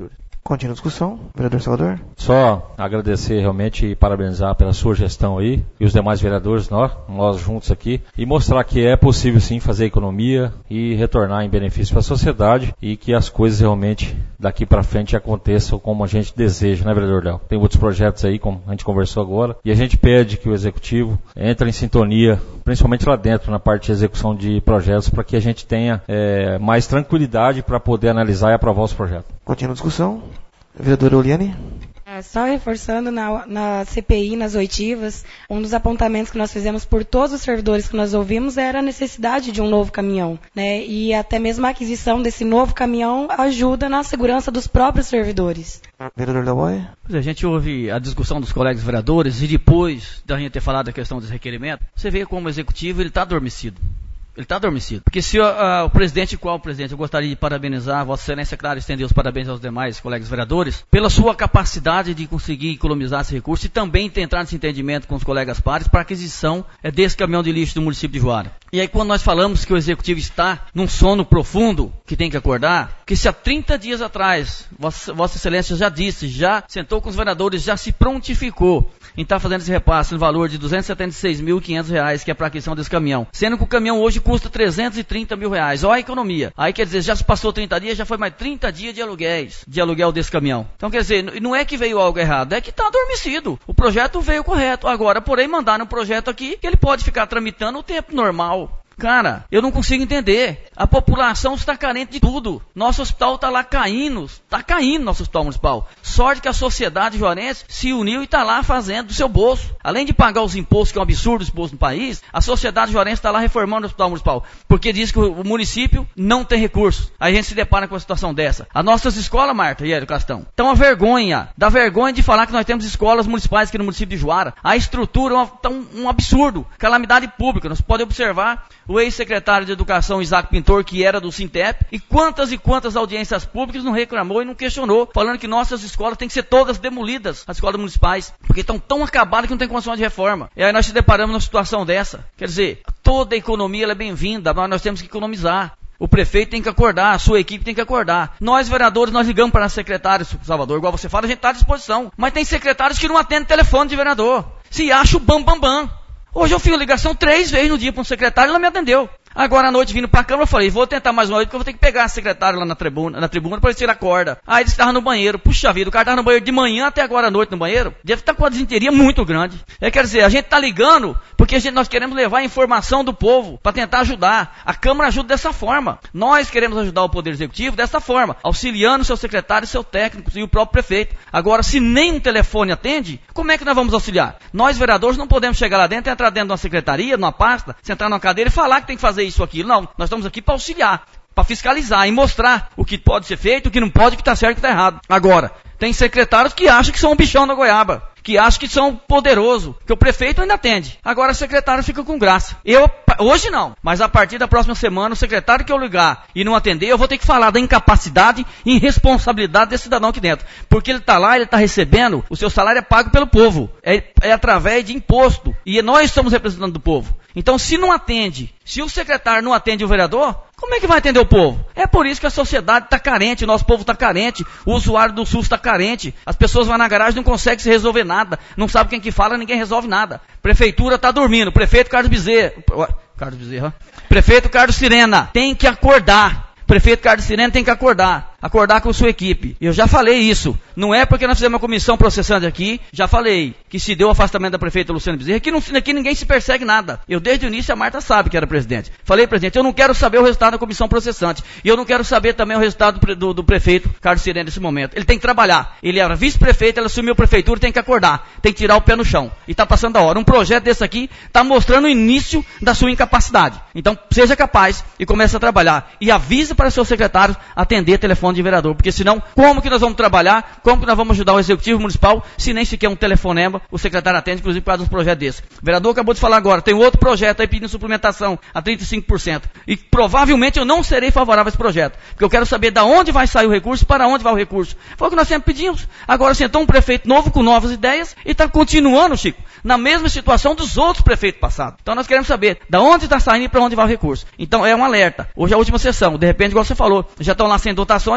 Speaker 1: Continua a discussão. Vereador Salvador.
Speaker 6: Só agradecer realmente e parabenizar pela sua gestão aí e os demais vereadores, nós, nós juntos aqui, e mostrar que é possível sim fazer economia e retornar em benefício para a sociedade e que as coisas realmente daqui para frente aconteçam como a gente deseja, né, vereador Léo? Tem outros projetos aí, como a gente conversou agora, e a gente pede que o Executivo entre em sintonia, principalmente lá dentro, na parte de execução de projetos, para que a gente tenha é, mais tranquilidade para poder analisar e aprovar os projetos.
Speaker 1: Continua a discussão. Vereadora Oliane.
Speaker 2: É, só reforçando, na, na C P I, nas oitivas, um dos apontamentos que nós fizemos por todos os servidores que nós ouvimos era a necessidade de um novo caminhão, né? E até mesmo a aquisição desse novo caminhão ajuda na segurança dos próprios servidores.
Speaker 1: Vereador Lavoy.
Speaker 9: A gente ouve a discussão dos colegas vereadores e depois da gente ter falado da questão dos requerimentos, você vê como o Executivo ele está adormecido. Ele está adormecido. Porque se uh, o presidente, qual presidente, eu gostaria de parabenizar, Vossa Excelência, claro, estender os parabéns aos demais colegas vereadores, pela sua capacidade de conseguir economizar esse recurso e também tentar nesse entendimento com os colegas pares para a aquisição é, desse caminhão de lixo do município de Juara. E aí quando nós falamos que o Executivo está num sono profundo, que tem que acordar, que se há trinta dias atrás, Vossa, Vossa Excelência já disse, já sentou com os vereadores, já se prontificou em estar fazendo esse repasse no valor de duzentos e setenta e seis mil e quinhentos reais, que é para a aquisição desse caminhão. Sendo que o caminhão hoje custa trezentos e trinta mil reais. Olha a economia. Aí quer dizer, já se passou trinta dias, já foi mais trinta dias de aluguéis, de aluguel desse caminhão. Então quer dizer, não é que veio algo errado, é que está adormecido. O projeto veio correto. Agora, porém, mandaram um projeto aqui que ele pode ficar tramitando o tempo normal. Cara, eu não consigo entender. A população está carente de tudo. Nosso hospital está lá caindo. Está caindo nosso hospital municipal. Sorte que a sociedade juarense se uniu e está lá fazendo do seu bolso. Além de pagar os impostos, que é um absurdo os impostos no país, a sociedade juarense está lá reformando o hospital municipal. Porque diz que o município não tem recursos. Aí a gente se depara com uma situação dessa. As nossas escolas, Marta e Hélio Castão, estão a vergonha. Dá vergonha de falar que nós temos escolas municipais aqui no município de Juara. A estrutura é um, um absurdo. Calamidade pública. Nós podemos observar o ex-secretário de Educação, Isaac Pintor, que era do Sintep, e quantas e quantas audiências públicas não reclamou e não questionou, falando que nossas escolas têm que ser todas demolidas, as escolas municipais, porque estão tão acabadas que não tem condição de reforma. E aí nós se deparamos numa situação dessa. Quer dizer, toda a economia ela é bem-vinda, mas nós temos que economizar. O prefeito tem que acordar, a sua equipe tem que acordar. Nós, vereadores, nós ligamos para os secretários, Salvador, igual você fala, a gente está à disposição. Mas tem secretários que não atendem telefone de vereador. Se acha o bam, bam, bam. Hoje eu fiz ligação três vezes no dia para um secretário e ela me atendeu. Agora à noite, vindo para a Câmara, eu falei, vou tentar mais uma noite, porque eu vou ter que pegar a secretária lá na tribuna, na tribuna para ele tirar a corda. Aí ele estava no banheiro. Puxa vida, o cara estava no banheiro de manhã até agora à noite no banheiro. Deve estar com uma desinteria muito grande. É, quer dizer, a gente está ligando porque a gente, nós queremos levar a informação do povo para tentar ajudar. A Câmara ajuda dessa forma. Nós queremos ajudar o Poder Executivo dessa forma, auxiliando seu secretário, seu técnico e o próprio prefeito. Agora, se nem um telefone atende, como é que nós vamos auxiliar? Nós, vereadores, não podemos chegar lá dentro, entrar dentro de uma secretaria, numa pasta, sentar numa cadeira e falar que tem que fazer isso ou aquilo. Não. Nós estamos aqui para auxiliar, para fiscalizar e mostrar o que pode ser feito, o que não pode, o que está certo e o que está errado. Agora, tem secretários que acham que são um bichão da goiaba, que acham que são poderosos, que o prefeito ainda atende. Agora o secretário fica com graça. Eu, hoje não, mas a partir da próxima semana, o secretário que eu ligar e não atender, eu vou ter que falar da incapacidade e irresponsabilidade desse cidadão aqui dentro. Porque ele está lá, ele está recebendo, o seu salário é pago pelo povo, é, é através de imposto, e nós estamos representando do povo. Então, se não atende, se o secretário não atende o vereador, como é que vai atender o povo? É por isso que a sociedade está carente, o nosso povo está carente, o usuário do SUS está carente, as pessoas vão na garagem e não conseguem se resolver nada, não sabe quem que fala, ninguém resolve nada. Prefeitura está dormindo, prefeito Carlos Bezerra, Carlos Bezerra, prefeito Carlos Sirena, tem que acordar. Prefeito Carlos Sirena tem que acordar, acordar com a sua equipe. Eu já falei isso, não é porque nós fizemos uma comissão processante aqui, já falei que se deu o afastamento da prefeita Luciana Bezerra, aqui, não, aqui ninguém se persegue nada. Eu desde o início, a Marta sabe que era presidente. Falei, presidente, eu não quero saber o resultado da comissão processante, e eu não quero saber também o resultado do, do, do prefeito Carlos Sirena nesse momento. Ele tem que trabalhar, ele era vice-prefeito, ele assumiu a prefeitura, tem que acordar, tem que tirar o pé no chão. E está passando a hora. Um projeto desse aqui está mostrando o início da sua incapacidade. Então, seja capaz e comece a trabalhar. E avise para seus secretários atender telefone de vereador, porque senão, como que nós vamos trabalhar, como que nós vamos ajudar o Executivo Municipal, se nem sequer um telefonema o secretário atende, inclusive por causa dos projetos desses. O vereador acabou de falar agora, tem outro projeto aí pedindo suplementação a trinta e cinco por cento, e provavelmente eu não serei favorável a esse projeto, porque eu quero saber de onde vai sair o recurso, para onde vai o recurso. Foi o que nós sempre pedimos. Agora sentou um prefeito novo com novas ideias e está continuando, Chico, na mesma situação dos outros prefeitos passados. Então nós queremos saber de onde está saindo e para onde vai o recurso. Então é um alerta. Hoje é a última sessão, de repente, igual você falou, já estão lá sem dotações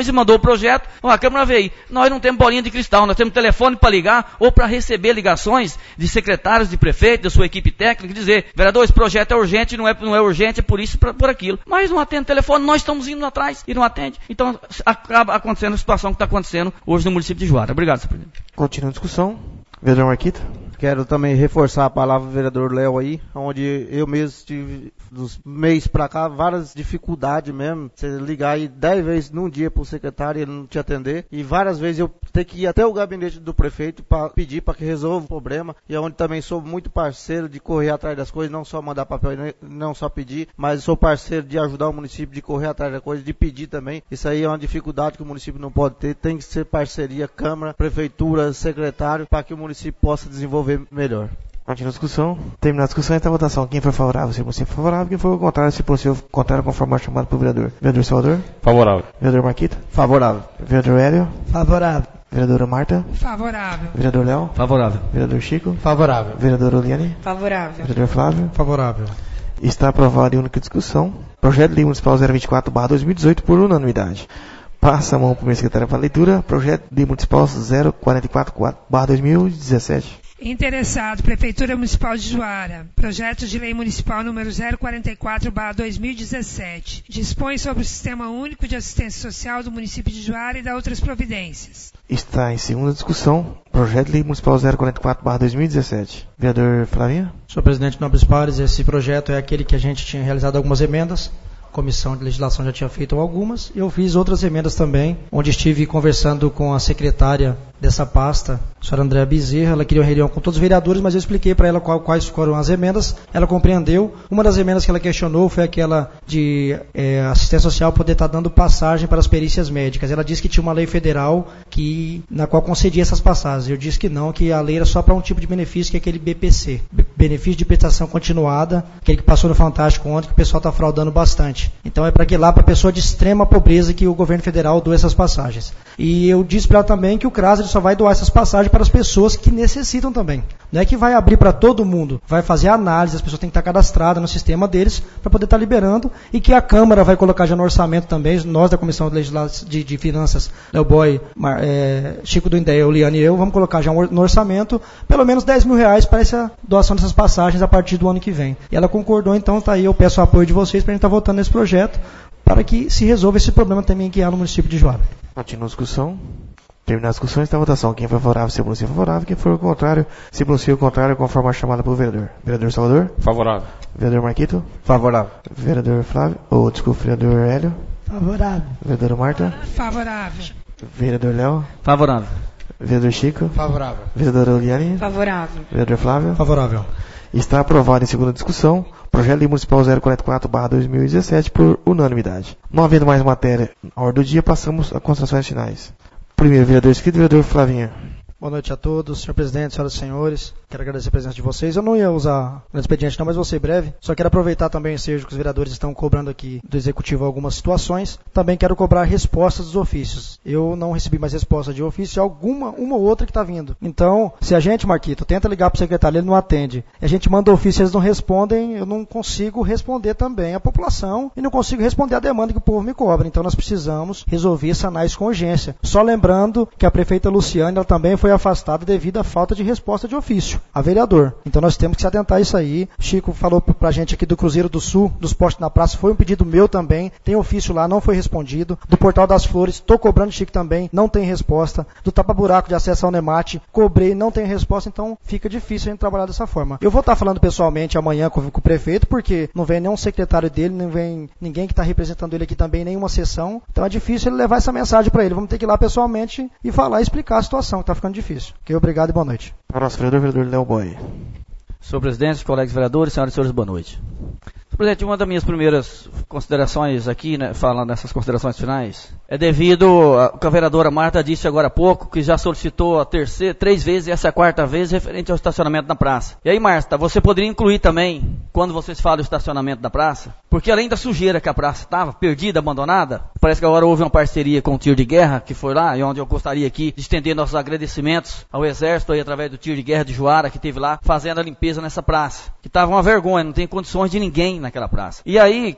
Speaker 9: e mandou o projeto, a Câmara veio. Nós não temos bolinha de cristal, nós temos telefone para ligar ou para receber ligações de secretários, de prefeito, da sua equipe técnica, e dizer, vereador, esse projeto é urgente, não é, não é urgente, é por isso, pra, por aquilo. Mas não atende o telefone, nós estamos indo atrás e não atende. Então, acaba acontecendo a situação que está acontecendo hoje no município de Juara. Obrigado, senhor presidente.
Speaker 1: Continua a discussão. Vereador Marquito.
Speaker 8: Quero também reforçar a palavra do vereador Léo aí, onde eu mesmo tive, dos meses pra cá, várias dificuldades mesmo. Você ligar aí dez vezes num dia pro secretário e ele não te atender. E várias vezes eu ter que ir até o gabinete do prefeito para pedir para que resolva o problema. E é onde também sou muito parceiro de correr atrás das coisas, não só mandar papel, não só pedir, mas sou parceiro de ajudar o município, de correr atrás das coisas, de pedir também. Isso aí é uma dificuldade que o município não pode ter. Tem que ser parceria, Câmara, Prefeitura, secretário, para que o município possa desenvolver melhor.
Speaker 1: Continua a discussão. Terminar a discussão e está a votação. Quem foi favorável, se pronuncia favorável. Quem foi contrário, se pronuncia contrário, conforme a chamada pelo vereador. Vereador Salvador.
Speaker 6: Favorável.
Speaker 1: Vereador Marquito.
Speaker 8: Favorável.
Speaker 1: Vereador Hélio.
Speaker 3: Favorável.
Speaker 1: Vereadora Marta.
Speaker 4: Favorável.
Speaker 1: Vereador Léo.
Speaker 9: Favorável.
Speaker 1: Vereador Chico.
Speaker 5: Favorável.
Speaker 1: Vereadora Oliane.
Speaker 2: Favorável.
Speaker 1: Vereador Flávio.
Speaker 5: Favorável.
Speaker 1: Está aprovado em única discussão. Projeto de Lei Municipal zero vinte e quatro barra dois mil e dezoito por unanimidade. Passa a mão para o primeiro secretário para leitura. Projeto de Lei Municipal zero quatro quatro quatro barra dois mil e dezessete.
Speaker 4: Interessado, Prefeitura Municipal de Juara. Projeto de Lei Municipal número zero quarenta e quatro barra dois mil e dezessete. Dispõe sobre o Sistema Único de Assistência Social do município de Juara e dá outras providências.
Speaker 1: Está em segunda discussão. Projeto de Lei Municipal zero quarenta e quatro barra dois mil e dezessete. Vereador Flavinha.
Speaker 5: Senhor presidente, nobres pares, esse projeto é aquele que a gente tinha realizado algumas emendas. A Comissão de Legislação já tinha feito algumas. Eu fiz outras emendas também, onde estive conversando com a secretária dessa pasta, a senhora Andréa Bezerra. Ela queria uma reunião com todos os vereadores, mas eu expliquei para ela qual, quais foram as emendas. Ela compreendeu. Uma das emendas que ela questionou foi aquela de é, assistência social poder estar dando passagem para as perícias médicas. Ela disse que tinha uma lei federal que, na qual concedia essas passagens. Eu disse que não, que a lei era só para um tipo de benefício, que é aquele B P C, benefício de prestação continuada, aquele que passou no Fantástico ontem, que o pessoal está fraudando bastante. Então é para que lá, para a pessoa de extrema pobreza, que o governo federal doa essas passagens. E eu disse para ela também que o CRAS ele só vai doar essas passagens para as pessoas que necessitam também. Não é que vai abrir para todo mundo, vai fazer análise, as pessoas têm que estar cadastradas no sistema deles para poder estar liberando, e que a Câmara vai colocar já no orçamento também, nós da Comissão de, de, de Finanças, Léo Boy, Mar, é, Chico do Indé, Liane e eu, vamos colocar já no orçamento pelo menos dez mil reais para essa doação dessas passagens a partir do ano que vem. E ela concordou, então tá aí, eu peço o apoio de vocês para a gente estar votando nesse projeto, para que se resolva esse problema também que há no município de Juara.
Speaker 1: Continua a discussão. Terminar a discussão, está a votação. Quem foi favorável, se pronuncia favorável. Quem for o contrário, se pronuncia o contrário, conforme a chamada pelo vereador. Vereador Salvador.
Speaker 6: Favorável.
Speaker 1: Vereador Marquito.
Speaker 8: Favorável.
Speaker 1: Vereador Flávio. Ou, oh, desculpa, vereador Hélio.
Speaker 3: Favorável.
Speaker 1: Vereadora Marta.
Speaker 4: Favorável.
Speaker 1: Vereador Léo.
Speaker 9: Favorável.
Speaker 1: Vereador Chico.
Speaker 5: Favorável.
Speaker 1: Vereadora Oliane.
Speaker 2: Favorável.
Speaker 1: Vereador Flávio.
Speaker 5: Favorável.
Speaker 1: Está aprovado em segunda discussão. Projeto de Lei Municipal zero quarenta e quatro barra dois mil e dezessete por unanimidade. Não havendo mais matéria na ordem do dia, passamos a considerações finais. Primeiro, vereador inscrito, vereador Flavinha.
Speaker 5: Boa noite a todos, senhor presidente, senhoras e senhores. Quero agradecer a presença de vocês. Eu não ia usar o expediente não, mas vou ser breve. Só quero aproveitar também o ensejo que os vereadores estão cobrando aqui do Executivo algumas situações. Também quero cobrar respostas dos ofícios. Eu não recebi mais resposta de ofício, alguma, uma ou outra que está vindo. Então, se a gente, Marquito, tenta ligar para o secretário, ele não atende, e a gente manda ofício e eles não respondem, eu não consigo responder também a população e não consigo responder a demanda que o povo me cobra. Então, nós precisamos resolver essa análise com urgência. Só lembrando que a prefeita Luciane, ela também foi afastada devido à falta de resposta de ofício a vereador. Então nós temos que se atentar a isso aí. Chico falou pra gente aqui do Cruzeiro do Sul, dos postes na praça, foi um pedido meu também, tem ofício lá, não foi respondido. Do Portal das Flores, estou cobrando Chico também, não tem resposta. Do tapa-buraco de acesso ao Nemate, cobrei, não tem resposta, então fica difícil a gente trabalhar dessa forma. Eu vou estar falando pessoalmente amanhã com, com o prefeito, porque não vem nenhum secretário dele, não vem ninguém que está representando ele aqui também, nenhuma sessão, então é difícil ele levar essa mensagem para ele. Vamos ter que ir lá pessoalmente e falar e explicar a situação, que está ficando difícil. Ok, obrigado e boa noite.
Speaker 1: Próximo vereador, vereador Léo Boy.
Speaker 9: Senhor presidente, colegas vereadores, senhoras e senhores, boa noite. Senhor presidente, uma das minhas primeiras considerações aqui, né, falando nessas considerações finais, é devido ao que a vereadora Marta disse agora há pouco, que já solicitou a terceira, três vezes e essa é a quarta vez referente ao estacionamento na praça. E aí, Marta, você poderia incluir também, quando vocês falam do estacionamento da praça, porque além da sujeira que a praça estava, perdida, abandonada, parece que agora houve uma parceria com o Tiro de Guerra, que foi lá, e onde eu gostaria aqui de estender nossos agradecimentos ao Exército, aí, através do Tiro de Guerra de Juara, que esteve lá fazendo a limpeza nessa praça, que estava uma vergonha, não tem condições de ninguém naquela praça. E aí, quando nós falamos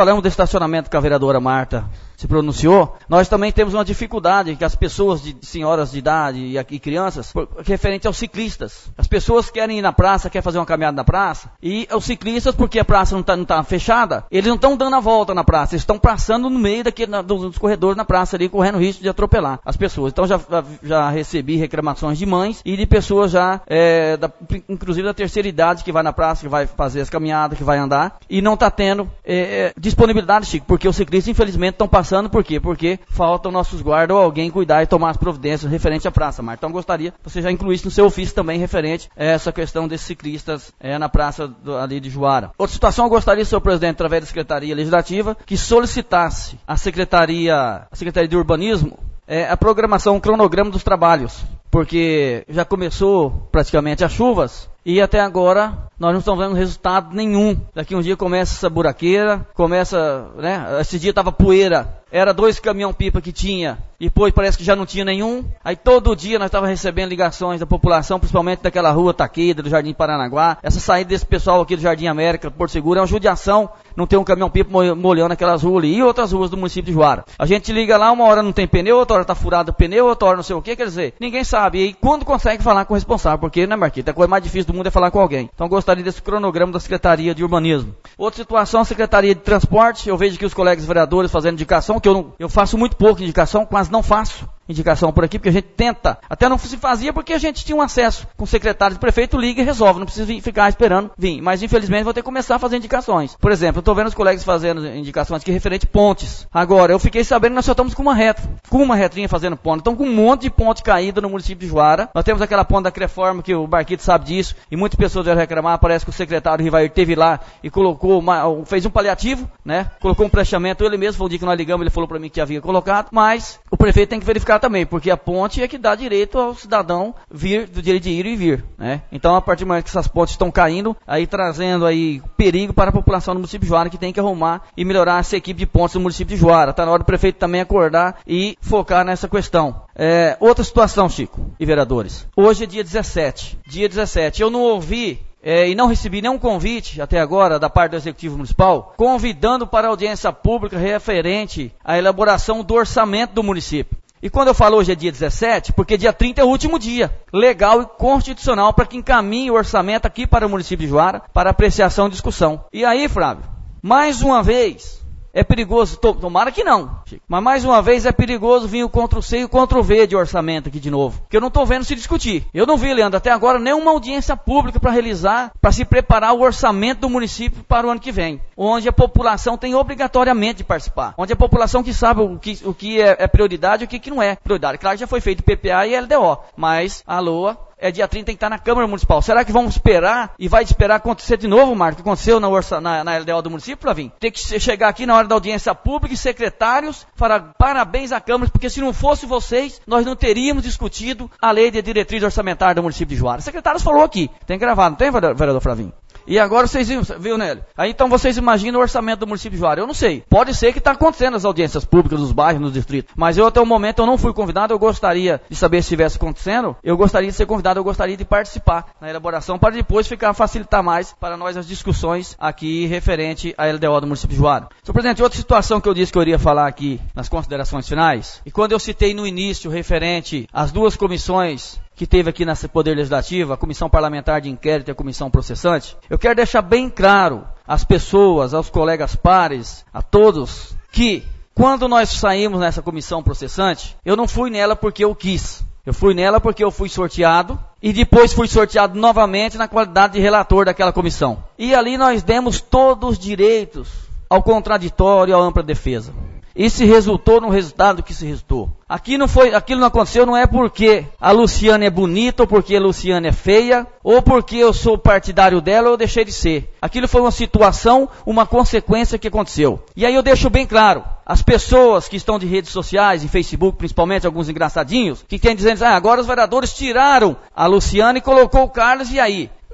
Speaker 9: falamos do estacionamento que a vereadora Marta se pronunciou, nós também temos uma dificuldade que as pessoas, de senhoras de idade e, e crianças, por, referente aos ciclistas. As pessoas querem ir na praça, querem fazer uma caminhada na praça, e os ciclistas, porque a praça não está não tá fechada, eles não estão dando a volta na praça, eles estão passando no meio daqui, na, dos corredores na praça ali, correndo risco de atropelar as pessoas. Então já, já recebi reclamações de mães e de pessoas já, é, da, inclusive da terceira idade, que vai na praça, que vai fazer as caminhadas, que vai andar, e não está tendo é, disponibilidade, Chico, porque os ciclistas infelizmente estão passando. Por quê? Porque faltam nossos guardas ou alguém cuidar e tomar as providências referente à praça, Marta. Então gostaria que você já incluísse no seu ofício também referente a essa questão desses ciclistas é, na praça do, ali de Juara. Outra situação, eu gostaria, senhor presidente, através da Secretaria Legislativa, que solicitasse a Secretaria, a Secretaria de Urbanismo é, a programação, um cronograma dos trabalhos, porque já começou praticamente as chuvas, e até agora nós não estamos vendo resultado nenhum. Daqui um dia começa essa buraqueira, começa, né? Esse dia estava poeira, era dois caminhão-pipa que tinha, e depois parece que já não tinha nenhum. Aí todo dia nós estávamos recebendo ligações da população, principalmente daquela rua Taqueda, do Jardim Paranaguá. Essa saída desse pessoal aqui do Jardim América, Porto Seguro, é uma judiação não ter um caminhão-pipa molhando aquelas ruas ali, e outras ruas do município de Juara. A gente liga lá, uma hora não tem pneu, outra hora está furado o pneu, outra hora não sei o que, quer dizer, ninguém sabe. E aí quando consegue falar com o responsável, porque, né, Marquita, a coisa mais difícil do mundo é falar com alguém. Então gostaria desse cronograma da Secretaria de Urbanismo. Outra situação, a Secretaria de Transporte. Eu vejo aqui os colegas vereadores fazendo indicação, que eu, não, eu faço muito pouco indicação, quase não faço indicação por aqui, porque a gente tenta, até não se fazia porque a gente tinha um acesso com o secretário do prefeito, liga e resolve, não precisa vir, ficar esperando vir, mas infelizmente vou ter que começar a fazer indicações. Por exemplo, eu estou vendo os colegas fazendo indicações aqui referente pontes. Agora, eu fiquei sabendo que nós só estamos com uma reta, com uma retrinha fazendo ponte, então com um monte de ponte caída no município de Juara. Nós temos aquela ponte da Creforma, que o Barquito sabe disso, e muitas pessoas vieram reclamar, parece que o secretário Rivair teve lá e colocou, uma, fez um paliativo, né, colocou um prechamento, ele mesmo, foi o dia que nós ligamos, ele falou para mim que havia colocado, mas o prefeito tem que verificar também, porque a ponte é que dá direito ao cidadão vir, do direito de ir e vir, né? Então, a partir do momento que essas pontes estão caindo, aí trazendo aí perigo para a população do município de Juara, que tem que arrumar e melhorar essa equipe de pontes do município de Juara. Está na hora do prefeito também acordar e focar nessa questão. É, outra situação, Chico e vereadores. Hoje é dia dezessete. Dia dezessete. Eu não ouvi É, e não recebi nenhum convite até agora da parte do Executivo Municipal convidando para audiência pública referente à elaboração do orçamento do município. E quando eu falo hoje é dia dezessete, porque dia trinta é o último dia legal e constitucional para que encaminhe o orçamento aqui para o município de Juara para apreciação e discussão. E aí, Flávio, mais uma vez é perigoso, tomara que não, mas mais uma vez é perigoso vir o contra o C e o contra o V de orçamento aqui de novo, que eu não estou vendo se discutir. Eu não vi, Leandro, até agora nenhuma audiência pública para realizar, para se preparar o orçamento do município para o ano que vem, onde a população tem obrigatoriamente de participar, onde a população que sabe o que, o que é, é prioridade e o que, que não é prioridade. Claro que já foi feito P P A e L D O, mas a L O A é dia trinta, tem que estar na Câmara Municipal. Será que vamos esperar e vai esperar acontecer de novo, Marco, que aconteceu na, orça, na, na L D O do município, Flavinho? Tem que chegar aqui na hora da audiência pública e secretários para parabéns à Câmara, porque se não fosse vocês, nós não teríamos discutido a lei de diretriz orçamentária do município de Juara. O secretário falou aqui, tem gravado, não tem, vereador Flavinho? E agora vocês viram, viu, Nélio? Aí então vocês imaginam o orçamento do município de Juara. Eu não sei. Pode ser que está acontecendo as audiências públicas nos bairros, nos distritos. Mas eu até o momento eu não fui convidado. Eu gostaria de saber se estivesse acontecendo. Eu gostaria de ser convidado. Eu gostaria de participar na elaboração para depois ficar facilitar mais para nós as discussões aqui referente à L D O do município de Juara. Senhor presidente, outra situação que eu disse que eu iria falar aqui nas considerações finais. E quando eu citei no início referente às duas comissões que teve aqui nesse Poder Legislativo, a Comissão Parlamentar de Inquérito e a Comissão Processante, eu quero deixar bem claro às pessoas, aos colegas pares, a todos, que quando nós saímos nessa Comissão Processante, eu não fui nela porque eu quis. Eu fui nela porque eu fui sorteado e depois fui sorteado novamente na qualidade de relator daquela comissão. E ali nós demos todos os direitos ao contraditório e à ampla defesa. E se resultou no resultado que se resultou. Aqui não foi, aquilo não aconteceu não é porque a Luciana é bonita, ou porque a Luciana é feia, ou porque eu sou partidário dela ou eu deixei de ser. Aquilo foi uma situação, uma consequência que aconteceu. E aí eu deixo bem claro, as pessoas que estão de redes sociais, em Facebook principalmente, alguns engraçadinhos, que querem dizer, ah, agora os vereadores tiraram a Luciana e colocou o Carlos, e aí?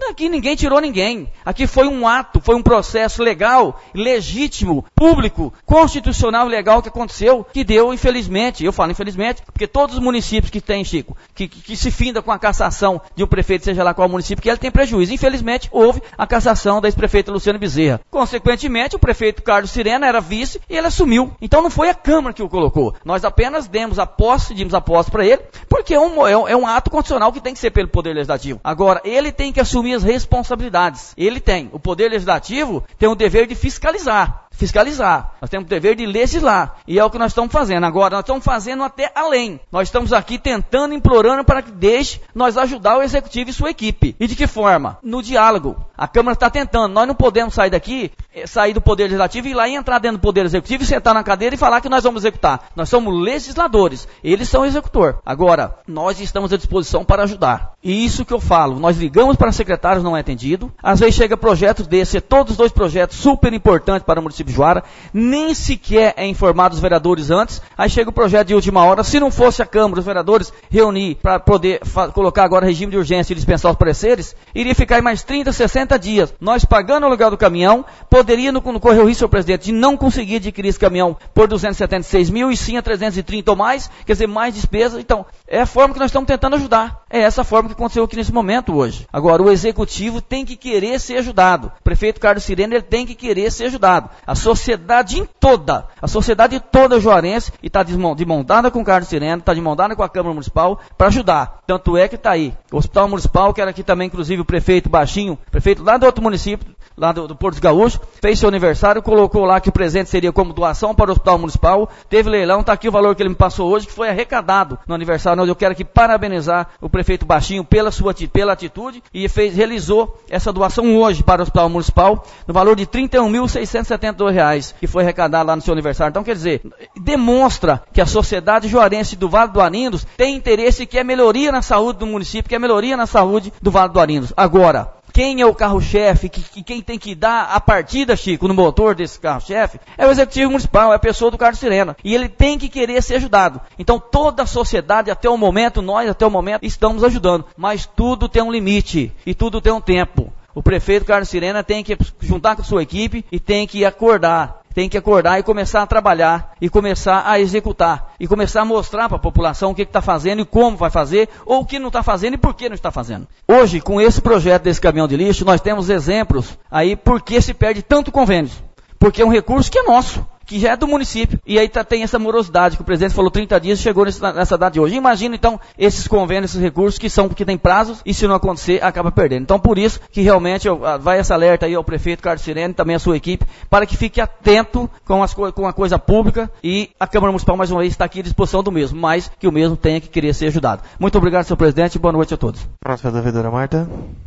Speaker 9: Aqui ninguém tirou ninguém. Aqui foi um ato, foi um processo legal, legítimo, público, constitucional e legal que aconteceu, que deu, infelizmente, eu falo infelizmente, porque todos os municípios que tem, Chico, que, que, que se finda com a cassação de um prefeito, seja lá qual município, que ele tem prejuízo. Infelizmente, houve a cassação da ex-prefeita Luciana Bezerra. Consequentemente, o prefeito Carlos Sirena era vice e ele assumiu. Então não foi a Câmara que o colocou. Nós apenas demos a posse, dimos a posse para ele, porque é um, é, um, é um ato constitucional que tem que ser pelo Poder Legislativo. Agora, ele tem que assumir as responsabilidades. Ele tem. O Poder Legislativo tem o dever de fiscalizar. Fiscalizar. Nós temos o dever de legislar. E é o que nós estamos fazendo. Agora, nós estamos fazendo até além. Nós estamos aqui tentando, implorando para que deixe nós ajudar o Executivo e sua equipe. E de que forma? No diálogo. A Câmara está tentando. Nós não podemos sair daqui, sair do Poder Legislativo e ir lá e entrar dentro do Poder Executivo e sentar na cadeira e falar que nós vamos executar. Nós somos legisladores. Eles são o executor. Agora, nós estamos à disposição para ajudar. E isso que eu falo. Nós ligamos para secretários, não é atendido. Às vezes chega projetos desses, todos os dois projetos super importantes para o município de Juara, nem sequer é informado os vereadores antes, aí chega o projeto de última hora. Se não fosse a Câmara, os vereadores reunir para poder colocar agora regime de urgência e dispensar os pareceres, iria ficar aí mais trinta, sessenta dias. Nós pagando o aluguel do caminhão, poderia no, no correr o risco, senhor presidente, de não conseguir adquirir esse caminhão por duzentos e setenta e seis mil e sim a trezentos e trinta ou mais, quer dizer, mais despesas. Então, é a forma que nós estamos tentando ajudar. É essa forma que aconteceu aqui nesse momento hoje. Agora, o Executivo tem que querer ser ajudado. O prefeito Carlos Sirena, ele tem que querer ser ajudado. A sociedade em toda, a sociedade toda juarense, e está desmontada com o Carlos Sirena, está desmontada com a Câmara Municipal para ajudar. Tanto é que está aí. O Hospital Municipal, que era aqui também, inclusive, o prefeito Baixinho, prefeito lá do outro município, lá do, do Porto dos Gaúchos, fez seu aniversário, colocou lá que o presente seria como doação para o Hospital Municipal, teve leilão, está aqui o valor que ele me passou hoje, que foi arrecadado no aniversário. Eu quero aqui parabenizar o prefeito Baixinho pela sua pela atitude e fez, realizou essa doação hoje para o Hospital Municipal, no valor de trinta e um mil seiscentos e setenta e dois reais, que foi arrecadado lá no seu aniversário. Então, quer dizer, demonstra que a sociedade juarense do Vale do Arinos tem interesse, que é melhoria na saúde do município, que é melhoria na saúde do Vale do Arinos. Agora, quem é o carro-chefe, que, que quem tem que dar a partida, Chico, no motor desse carro-chefe, é o Executivo Municipal, é a pessoa do Carlos Sirena. E ele tem que querer ser ajudado. Então toda a sociedade, até o momento, nós até o momento, estamos ajudando. Mas tudo tem um limite e tudo tem um tempo. O prefeito Carlos Sirena tem que juntar com a sua equipe e tem que acordar. Tem que acordar e começar a trabalhar, e começar a executar, e começar a mostrar para a população o que está fazendo e como vai fazer, ou o que não está fazendo e por que não está fazendo. Hoje, com esse projeto desse caminhão de lixo, nós temos exemplos aí por que se perde tanto convênios. Porque é um recurso que é nosso, que já é do município. E aí tá, tem essa morosidade, que o presidente falou trinta dias e chegou nessa, nessa data de hoje. Imagina, então, esses convênios, esses recursos que são porque tem prazos e se não acontecer, acaba perdendo. Então, por isso que realmente eu, vai esse alerta aí ao prefeito Carlos Sirena e também à sua equipe, para que fique atento com, as, com a coisa pública, e a Câmara Municipal, mais uma vez, está aqui à disposição do mesmo, mas que o mesmo tenha que querer ser ajudado. Muito obrigado, senhor presidente, e boa noite a todos.
Speaker 1: Próxima da vereadora Marta.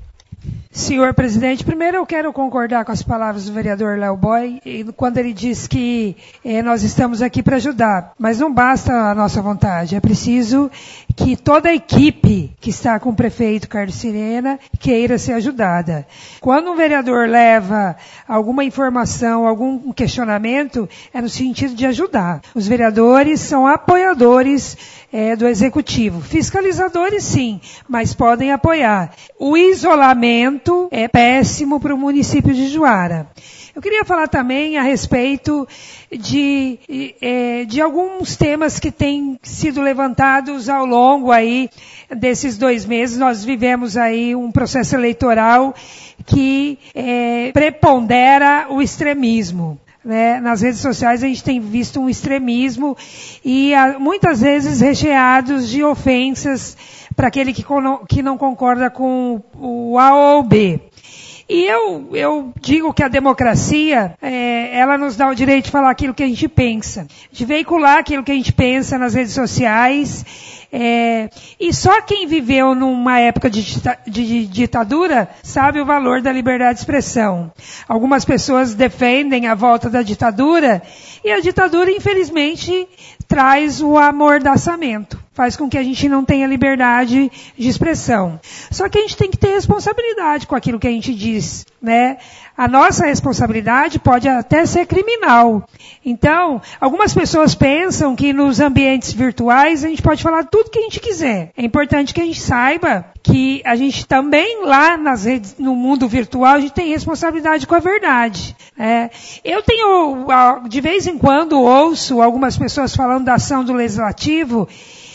Speaker 4: Senhor presidente, primeiro eu quero concordar com as palavras do vereador Léo Boy, quando ele diz que eh, nós estamos aqui para ajudar, mas não basta a nossa vontade, é preciso que toda a equipe que está com o prefeito Carlos Sirena queira ser ajudada. Quando um vereador leva alguma informação, algum questionamento, é no sentido de ajudar. Os vereadores são apoiadores eh, do executivo, fiscalizadores sim, mas podem apoiar. O isolamento é péssimo para o município de Juara. Eu queria falar também a respeito de, de alguns temas que têm sido levantados ao longo aí desses dois meses. Nós vivemos aí um processo eleitoral que é, prepondera o extremismo. Né? Nas redes sociais a gente tem visto um extremismo e muitas vezes recheados de ofensas para aquele que, que não concorda com o A ou o B. E eu, eu digo que a democracia, é, ela nos dá o direito de falar aquilo que a gente pensa, de veicular aquilo que a gente pensa nas redes sociais, é, e só quem viveu numa época de, dita, de ditadura sabe o valor da liberdade de expressão. Algumas pessoas defendem a volta da ditadura, e a ditadura, infelizmente, traz o amordaçamento. Faz com que a gente não tenha liberdade de expressão. Só que a gente tem que ter responsabilidade com aquilo que a gente diz, né? A nossa responsabilidade pode até ser criminal. Então, algumas pessoas pensam que nos ambientes virtuais a gente pode falar tudo tudo que a gente quiser. É importante que a gente saiba que a gente também lá nas redes, no mundo virtual, a gente tem responsabilidade com a verdade. É, eu tenho, de vez em quando, ouço algumas pessoas falando da ação do Legislativo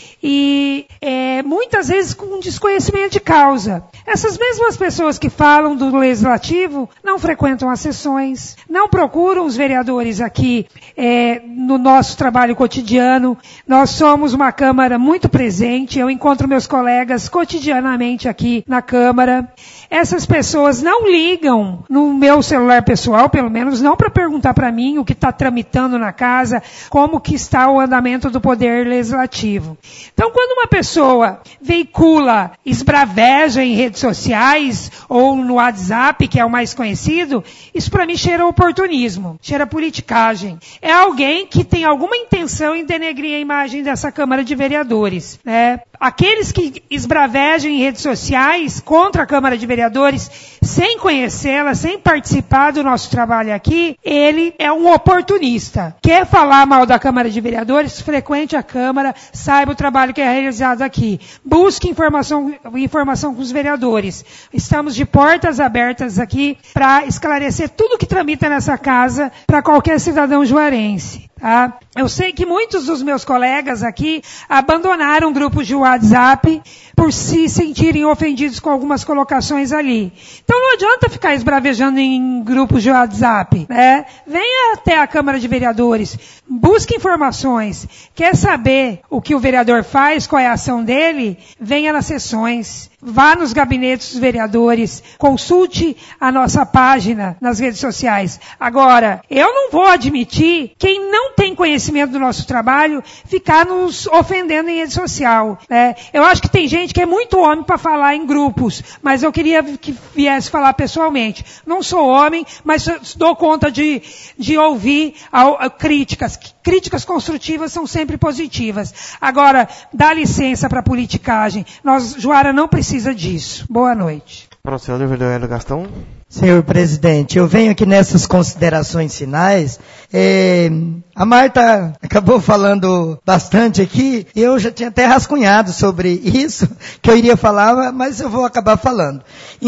Speaker 4: e é, muitas vezes com desconhecimento de causa. Essas mesmas pessoas que falam do Legislativo não frequentam as sessões, não procuram os vereadores aqui é, no nosso trabalho cotidiano. Nós somos uma Câmara muito presente, eu encontro meus colegas cotidianamente aqui na Câmara. Essas pessoas não ligam no meu celular pessoal, pelo menos não para perguntar para mim o que está tramitando na casa, como que está o andamento do Poder Legislativo. Então, quando uma pessoa veicula, esbraveja em redes sociais ou no WhatsApp, que é o mais conhecido, isso para mim cheira oportunismo, cheira politicagem. É alguém que tem alguma intenção em denegrir a imagem dessa Câmara de Vereadores, né? Aqueles que esbravejam em redes sociais contra a Câmara de Vereadores, sem conhecê-la, sem participar do nosso trabalho aqui, ele é um oportunista. Quer falar mal da Câmara de Vereadores? Frequente a Câmara, saiba o trabalho que é realizado aqui. Busque informação, informação com os vereadores. Estamos de portas abertas aqui para esclarecer tudo que tramita nessa casa para qualquer cidadão juarense. Tá? Eu sei que muitos dos meus colegas aqui abandonaram grupos de WhatsApp por se sentirem ofendidos com algumas colocações ali. Então não adianta ficar esbravejando em grupos de WhatsApp, né? Venha até a Câmara de Vereadores, busque informações. Quer saber o que o vereador faz, qual é a ação dele? Venha nas sessões. Vá nos gabinetes dos vereadores, consulte a nossa página nas redes sociais. Agora, eu não vou admitir quem não tem conhecimento do nosso trabalho ficar nos ofendendo em rede social. Né? Eu acho que tem gente que é muito homem para falar em grupos, mas eu queria que viesse falar pessoalmente. Não sou homem, mas dou conta de, de ouvir a, a, críticas. Críticas construtivas são sempre positivas. Agora, dá licença para a politicagem. Nós, Juara, não precisa disso. Boa noite.
Speaker 1: Para o senhor, vereador Gastão.
Speaker 3: Senhor presidente, eu venho aqui nessas considerações finais. É, a Marta acabou falando bastante aqui, e eu já tinha até rascunhado sobre isso, que eu iria falar, mas eu vou acabar falando.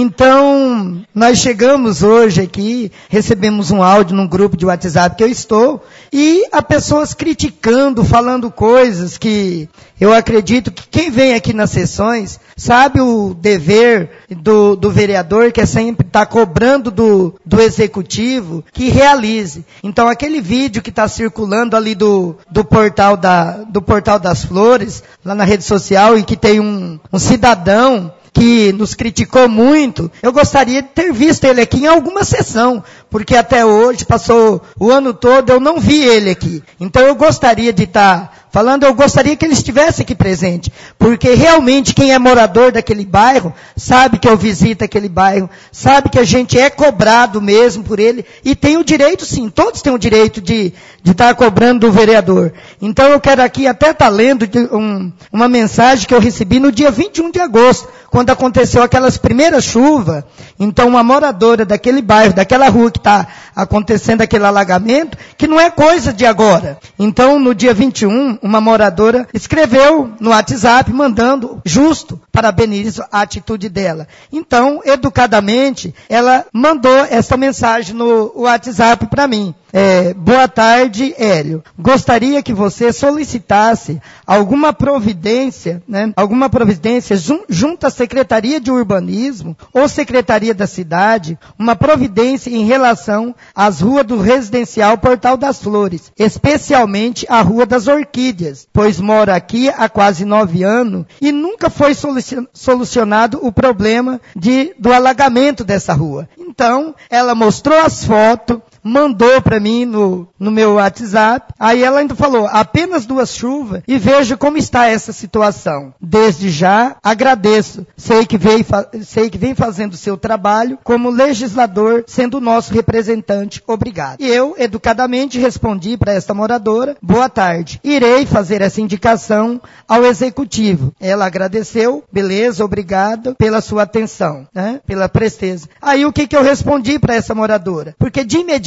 Speaker 3: Então, nós chegamos hoje aqui, recebemos um áudio num grupo de WhatsApp que eu estou, e há pessoas criticando, falando coisas que eu acredito que quem vem aqui nas sessões sabe o dever do, do vereador, que é sempre estar cobrando do, do executivo que realize. Então, aquele vídeo que está circulando ali do, do, portal da, do Portal das Flores, lá na rede social, e que tem um, um cidadão que nos criticou muito, eu gostaria de ter visto ele aqui em alguma sessão, porque até hoje, passou o ano todo, eu não vi ele aqui. Então eu gostaria de estar falando, eu gostaria que ele estivesse aqui presente, porque realmente quem é morador daquele bairro, sabe que eu visito aquele bairro, sabe que a gente é cobrado mesmo por ele, e tem o direito sim, todos têm o direito de, de estar cobrando do vereador. Então eu quero aqui até estar lendo um, uma mensagem que eu recebi no dia vinte e um de agosto, quando aconteceu aquelas primeiras chuvas. Então uma moradora daquele bairro, daquela rua que está acontecendo aquele alagamento, que não é coisa de agora. Então no dia vinte e um, uma moradora escreveu no WhatsApp, mandando, justo, parabenizo a atitude dela. Então, educadamente, ela mandou essa mensagem no WhatsApp para mim. É, boa tarde, Hélio. Gostaria que você solicitasse alguma providência, né, alguma providência jun, junto à Secretaria de Urbanismo ou Secretaria da Cidade, uma providência em relação às ruas do residencial Portal das Flores, especialmente a Rua das Orquídeas, pois moro aqui há quase nove anos e nunca foi solucionado o problema de, do alagamento dessa rua. Então, ela mostrou as fotos, mandou para mim no, no meu WhatsApp, aí ela ainda falou, apenas duas chuvas e veja como está essa situação. Desde já, agradeço, sei que vem, sei que vem fazendo o seu trabalho como legislador, sendo o nosso representante, obrigado. E eu, educadamente, respondi para esta moradora, boa tarde, irei fazer essa indicação ao executivo. Ela agradeceu, beleza, obrigado pela sua atenção, né, pela presteza. Aí o que, que eu respondi para essa moradora? Porque de imediato,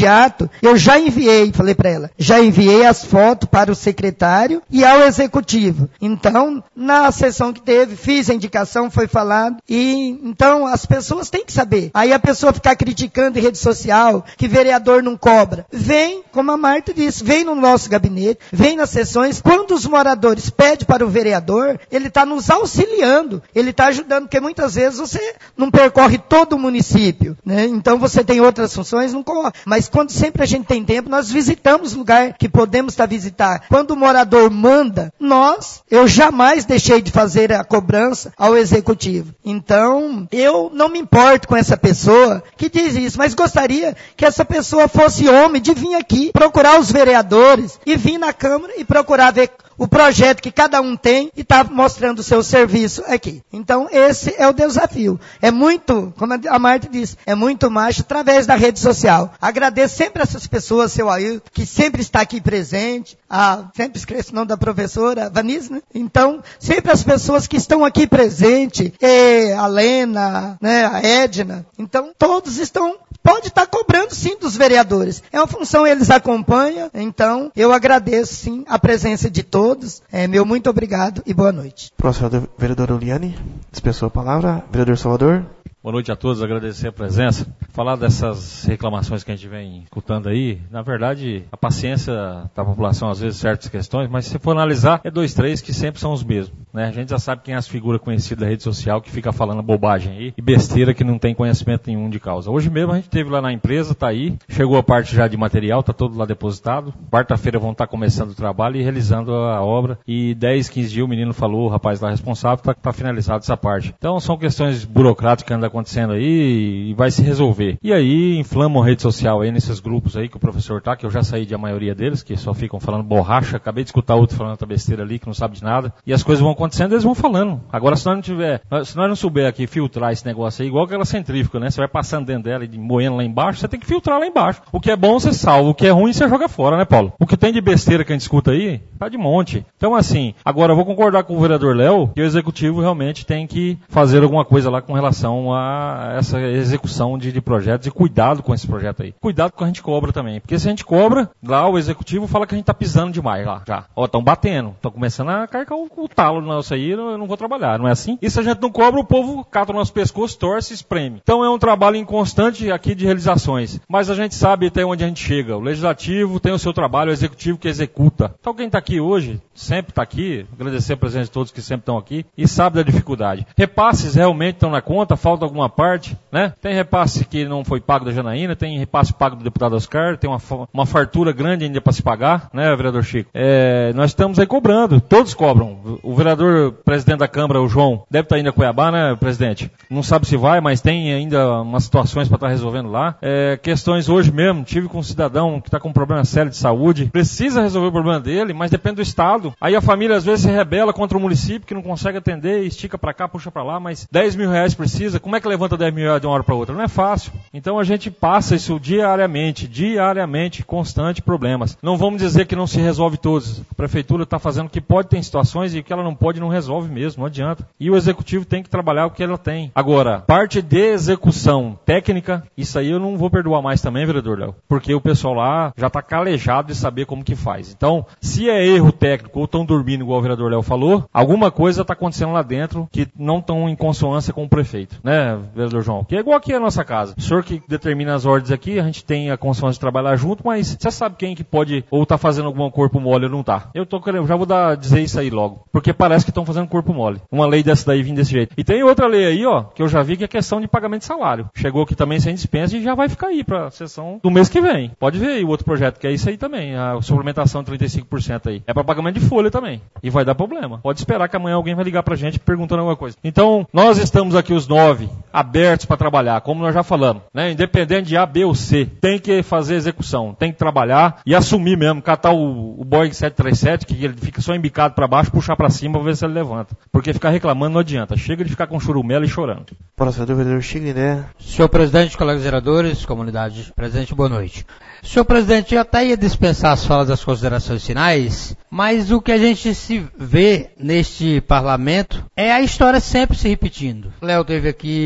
Speaker 3: imediato, eu já enviei, falei para ela, já enviei as fotos para o secretário e ao executivo. Então, na sessão que teve, fiz a indicação, foi falado, e então as pessoas têm que saber. Aí a pessoa ficar criticando em rede social, que vereador não cobra. Vem, como a Marta disse, vem no nosso gabinete, vem nas sessões. Quando os moradores pedem para o vereador, ele está nos auxiliando, ele está ajudando, porque muitas vezes você não percorre todo o município, né? Então você tem outras funções, não corre. Mas quando sempre a gente tem tempo, nós visitamos o lugar que podemos estar visitar. Quando o morador manda, nós, eu jamais deixei de fazer a cobrança ao executivo. Então, eu não me importo com essa pessoa que diz isso, mas gostaria que essa pessoa fosse homem de vir aqui, procurar os vereadores e vir na Câmara e procurar ver o projeto que cada um tem e está mostrando o seu serviço aqui. Então, esse é o desafio. É muito, como a Marta disse, é muito mais através da rede social. Agradeço sempre essas pessoas, seu Ailton, que sempre está aqui presente. Ah, sempre esqueço o nome da professora, Vanise, né? Então, sempre as pessoas que estão aqui presentes, e a Lena, né, a Edna. Então, todos estão, pode estar cobrando sim dos vereadores. É uma função, eles acompanham. Então, eu agradeço sim a presença de todos. É, meu muito obrigado e boa noite.
Speaker 1: Próximo, vereadora Uliane, dispensou a palavra. Vereador Salvador.
Speaker 6: Boa noite a todos, agradecer a presença. Falar dessas reclamações que a gente vem escutando aí, na verdade, a paciência da população, às vezes, certas questões, mas se você for analisar, é dois, três que sempre são os mesmos, né? A gente já sabe quem é as figuras conhecidas da rede social que fica falando bobagem aí e besteira que não tem conhecimento nenhum de causa. Hoje mesmo a gente teve lá na empresa, tá aí, chegou a parte já de material, tá todo lá depositado. Quarta-feira vão estar começando o trabalho e realizando a obra. E dez, quinze dias o menino falou, o rapaz lá responsável, tá, tá finalizado essa parte. Então são questões burocráticas que andam acontecendo aí e vai se resolver. E aí inflamam a rede social aí nesses grupos aí que o professor tá, que eu já saí de a maioria deles, que só ficam falando borracha. Acabei de escutar outro falando outra besteira ali que não sabe de nada. E as coisas vão acontecendo, eles vão falando. Agora se nós não tiver, se nós não souber aqui filtrar esse negócio aí, igual aquela centrífuga, né? Você vai passando dentro dela e moendo lá embaixo, você tem que filtrar lá embaixo. O que é bom você salva, o que é ruim você joga fora, né, Paulo? O que tem de besteira que a gente escuta aí, tá de monte. Então assim, agora eu vou concordar com o vereador Léo que o executivo realmente tem que fazer alguma coisa lá com relação a essa execução de, de projetos e cuidado com esse projeto aí. Cuidado com a gente cobra também. Porque se a gente cobra, lá o executivo fala que a gente tá pisando demais lá, já. Ó, estão batendo. Estão começando a carcar o, o talo no nosso aí, eu não vou trabalhar, não é assim? E se a gente não cobra, o povo cata o nosso pescoço, torce e espreme. Então é um trabalho inconstante aqui de realizações. Mas a gente sabe até onde a gente chega. O legislativo tem o seu trabalho, o executivo que executa. Então quem tá aqui hoje, sempre tá aqui, agradecer a presença de todos que sempre estão aqui, e sabe da dificuldade. Repasses realmente estão na conta, falta alguma parte, né? Tem repasse que não foi pago da Janaína, tem repasse pago do deputado Oscar, tem uma, uma fartura grande ainda para se pagar, né, vereador Chico? É, nós estamos aí cobrando, todos cobram. O vereador presidente da Câmara, o João, deve estar indo a Cuiabá, né, presidente? Não sabe se vai, mas tem ainda umas situações para estar resolvendo lá. É, questões hoje mesmo, tive com um cidadão que está com um problema sério de saúde, precisa resolver o problema dele, mas depende do Estado. Aí a família às vezes se rebela contra o município que não consegue atender, estica para cá, puxa para lá, mas dez mil reais precisa, como é que levanta dez mil reais de uma hora para outra? Não é fácil. Então a gente passa isso diariamente, diariamente, constante problemas. Não vamos dizer que não se resolve todos. A prefeitura está fazendo o que pode, tem situações e o que ela não pode não resolve mesmo, não adianta. E o executivo tem que trabalhar o que ela tem. Agora, parte de execução técnica, isso aí eu não vou perdoar mais também, vereador Léo, porque o pessoal lá já está calejado de saber como que faz. Então, se é erro técnico ou estão dormindo, igual o vereador Léo falou, alguma coisa está acontecendo lá dentro que não estão em consonância com o prefeito, né, vereador João? Que é igual aqui a nossa casa. O senhor que determina as ordens aqui, a gente tem a consciência de trabalhar junto, mas você sabe quem que pode ou tá fazendo algum corpo mole ou não tá. Eu tô querendo, já vou dar, dizer isso aí logo, porque parece que estão fazendo corpo mole. Uma lei dessa daí vindo desse jeito. E tem outra lei aí, ó, que eu já vi que é questão de pagamento de salário. Chegou aqui também sem dispensa e já vai ficar aí pra sessão do mês que vem. Pode ver aí o outro projeto, que é isso aí também, a suplementação de trinta e cinco por cento aí. É pra pagamento de folha também. E vai dar problema. Pode esperar que amanhã alguém vai ligar pra gente perguntando alguma coisa. Então, nós estamos aqui os nove, abertos para trabalhar, como nós já falamos, né? Independente de A, B ou C, tem que fazer execução, tem que trabalhar e assumir mesmo, catar o, o Boeing sete três sete, que ele fica só embicado para baixo, puxar para cima para ver se ele levanta. Porque ficar reclamando não adianta, chega de ficar com churumela e chorando.
Speaker 1: Próximo vereador Chigre, né?
Speaker 7: Senhor presidente, colegas vereadores, comunidade presente, boa noite. Senhor presidente, eu até ia dispensar as falas das considerações finais, mas o que a gente se vê neste parlamento é a história sempre se repetindo. Léo teve aqui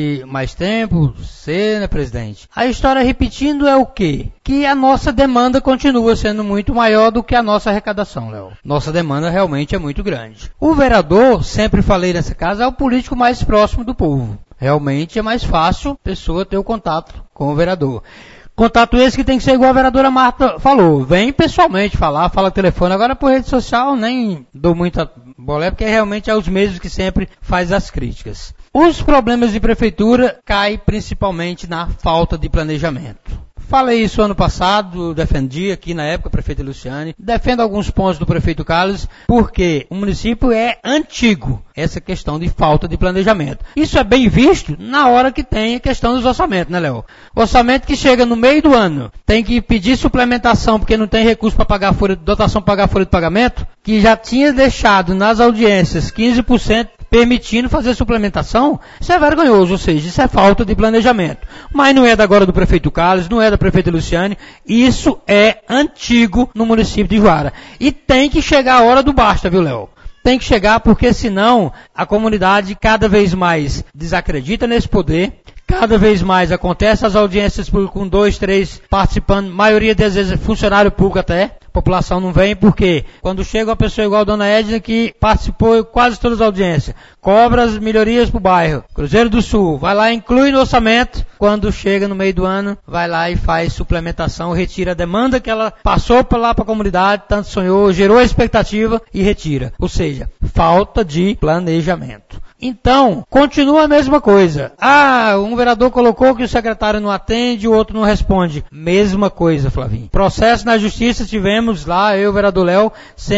Speaker 7: de mais tempo, sei, né, presidente? A história repetindo é o quê? Que a nossa demanda continua sendo muito maior do que a nossa arrecadação, Léo. Nossa demanda realmente é muito grande. O vereador, sempre falei nessa casa, é o político mais próximo do povo. Realmente é mais fácil a pessoa ter o contato com o vereador. Contato esse que tem que ser igual a vereadora Marta falou. Vem pessoalmente falar, fala telefone. Agora por rede social nem dou muita bolé, porque realmente é os mesmos que sempre faz as críticas. Os problemas de prefeitura caem principalmente na falta de planejamento. Falei isso ano passado, defendi aqui na época, prefeito Luciane, defendo alguns pontos do prefeito Carlos, porque o município é antigo, essa questão de falta de planejamento. Isso é bem visto na hora que tem a questão dos orçamentos, né, Léo? Orçamento que chega no meio do ano, tem que pedir suplementação porque não tem recurso para pagar a folha, dotação para pagar a folha de pagamento, que já tinha deixado nas audiências quinze por cento permitindo fazer suplementação, isso é vergonhoso, ou seja, isso é falta de planejamento. Mas não é da agora do prefeito Carlos, não é da prefeita Luciane, isso é antigo no município de Juara. E tem que chegar a hora do basta, viu, Léo? Tem que chegar porque senão a comunidade cada vez mais desacredita nesse poder, cada vez mais acontece as audiências com dois, três participando, maioria das vezes funcionário público até, a população não vem porque quando chega uma pessoa igual a dona Edna que participou de quase todas as audiências, cobra as melhorias para o bairro, Cruzeiro do Sul, vai lá, inclui no orçamento, quando chega no meio do ano, vai lá e faz suplementação, retira a demanda que ela passou para lá para a comunidade, tanto sonhou, gerou a expectativa e retira. Ou seja, falta de planejamento. Então, continua a mesma coisa. Ah, um vereador colocou que o secretário não atende, o outro não responde. Mesma coisa, Flavinho. Processo na justiça, tivemos lá, eu, o vereador Léo,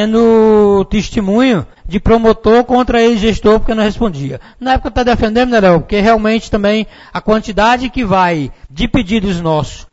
Speaker 7: sendo testemunho de promotor contra ex-gestor porque não respondia. Na época está defendendo, né, Léo? Porque realmente também a quantidade que vai de pedidos nossos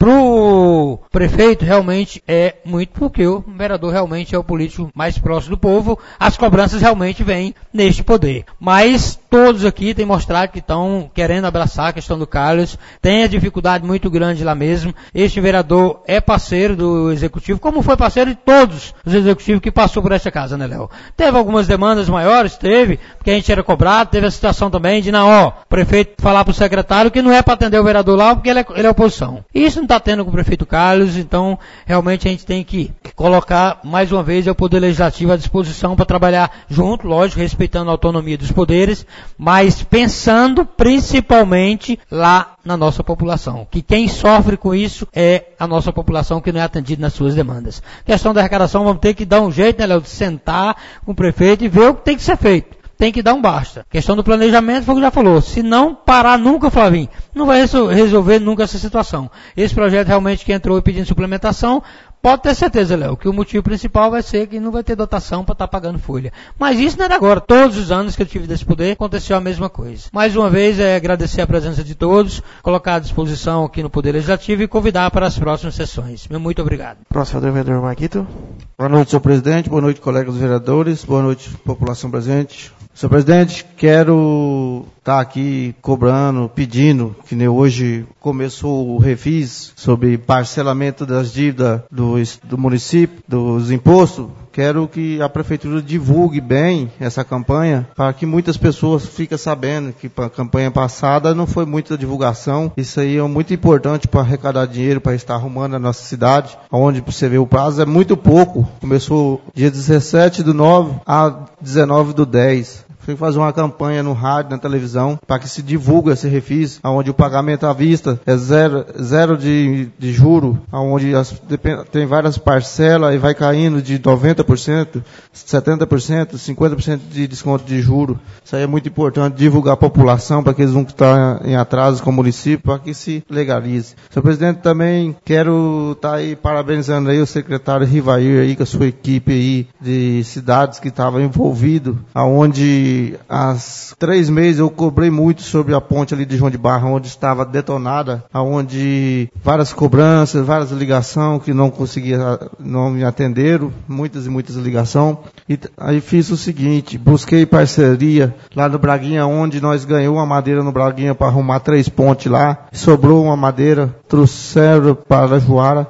Speaker 7: pro prefeito realmente é muito, porque o vereador realmente é o político mais próximo do povo, as cobranças realmente vêm neste poder. Mas todos aqui têm mostrado que estão querendo abraçar a questão do Carlos, tem a dificuldade muito grande lá mesmo. Este vereador é parceiro do executivo, como foi parceiro de todos os executivos que passou por esta casa, né, Léo? Teve algumas demandas maiores, teve, porque a gente era cobrado, teve a situação também de, não, ó, o prefeito falar pro secretário que não é para atender o vereador lá, porque ele é, ele é oposição. E isso não está tendo com o prefeito Carlos, então realmente a gente tem que colocar mais uma vez o Poder Legislativo à disposição para trabalhar junto, lógico, respeitando a autonomia dos poderes, mas pensando principalmente lá na nossa população, que quem sofre com isso é a nossa população que não é atendida nas suas demandas. Questão da arrecadação, vamos ter que dar um jeito, né, Léo, de sentar com o prefeito e ver o que tem que ser feito. Tem que dar um basta. Questão do planejamento, foi o que já falou. Se não parar nunca, Flavinho, não vai resolver nunca essa situação. Esse projeto realmente que entrou pedindo suplementação, pode ter certeza, Léo, que o motivo principal vai ser que não vai ter dotação para estar tá pagando folha. Mas isso não é de agora. Todos os anos que eu tive desse poder, aconteceu a mesma coisa. Mais uma vez, é agradecer a presença de todos, colocar à disposição aqui no Poder Legislativo e convidar para as próximas sessões. Meu muito obrigado.
Speaker 1: Próximo vereador Marquito.
Speaker 8: Boa noite, senhor presidente. Boa noite, colegas vereadores. Boa noite, população presente. Senhor presidente, quero estar aqui cobrando, pedindo, que nem hoje começou o refis sobre parcelamento das dívidas do, do município, dos impostos. Quero que a prefeitura divulgue bem essa campanha, para que muitas pessoas fiquem sabendo que a campanha passada não foi muita divulgação. Isso aí é muito importante para arrecadar dinheiro, para estar arrumando a nossa cidade, onde você vê o prazo é muito pouco. Começou dia dezessete do nove a dezenove do dez. Tem que fazer uma campanha no rádio, na televisão, para que se divulgue esse refis, onde o pagamento à vista é zero, zero de, de juro, onde as, tem várias parcelas e vai caindo de noventa por cento, setenta por cento, cinquenta por cento de desconto de juro. Isso aí é muito importante, divulgar a população, para que eles não estão em atraso com o município, para que se legalize. Senhor presidente, também quero estar tá aí parabenizando aí o secretário Rivair aí, com a sua equipe aí de cidades que estavam envolvido, aonde há três meses eu cobrei muito sobre a ponte ali de João de Barra, onde estava detonada, onde várias cobranças, várias ligações que não conseguia, não me atenderam, muitas e muitas ligações. E aí fiz o seguinte, busquei parceria lá no Braguinha, onde nós ganhamos uma madeira no Braguinha para arrumar três pontes lá, sobrou uma madeira, trouxeram para Juara.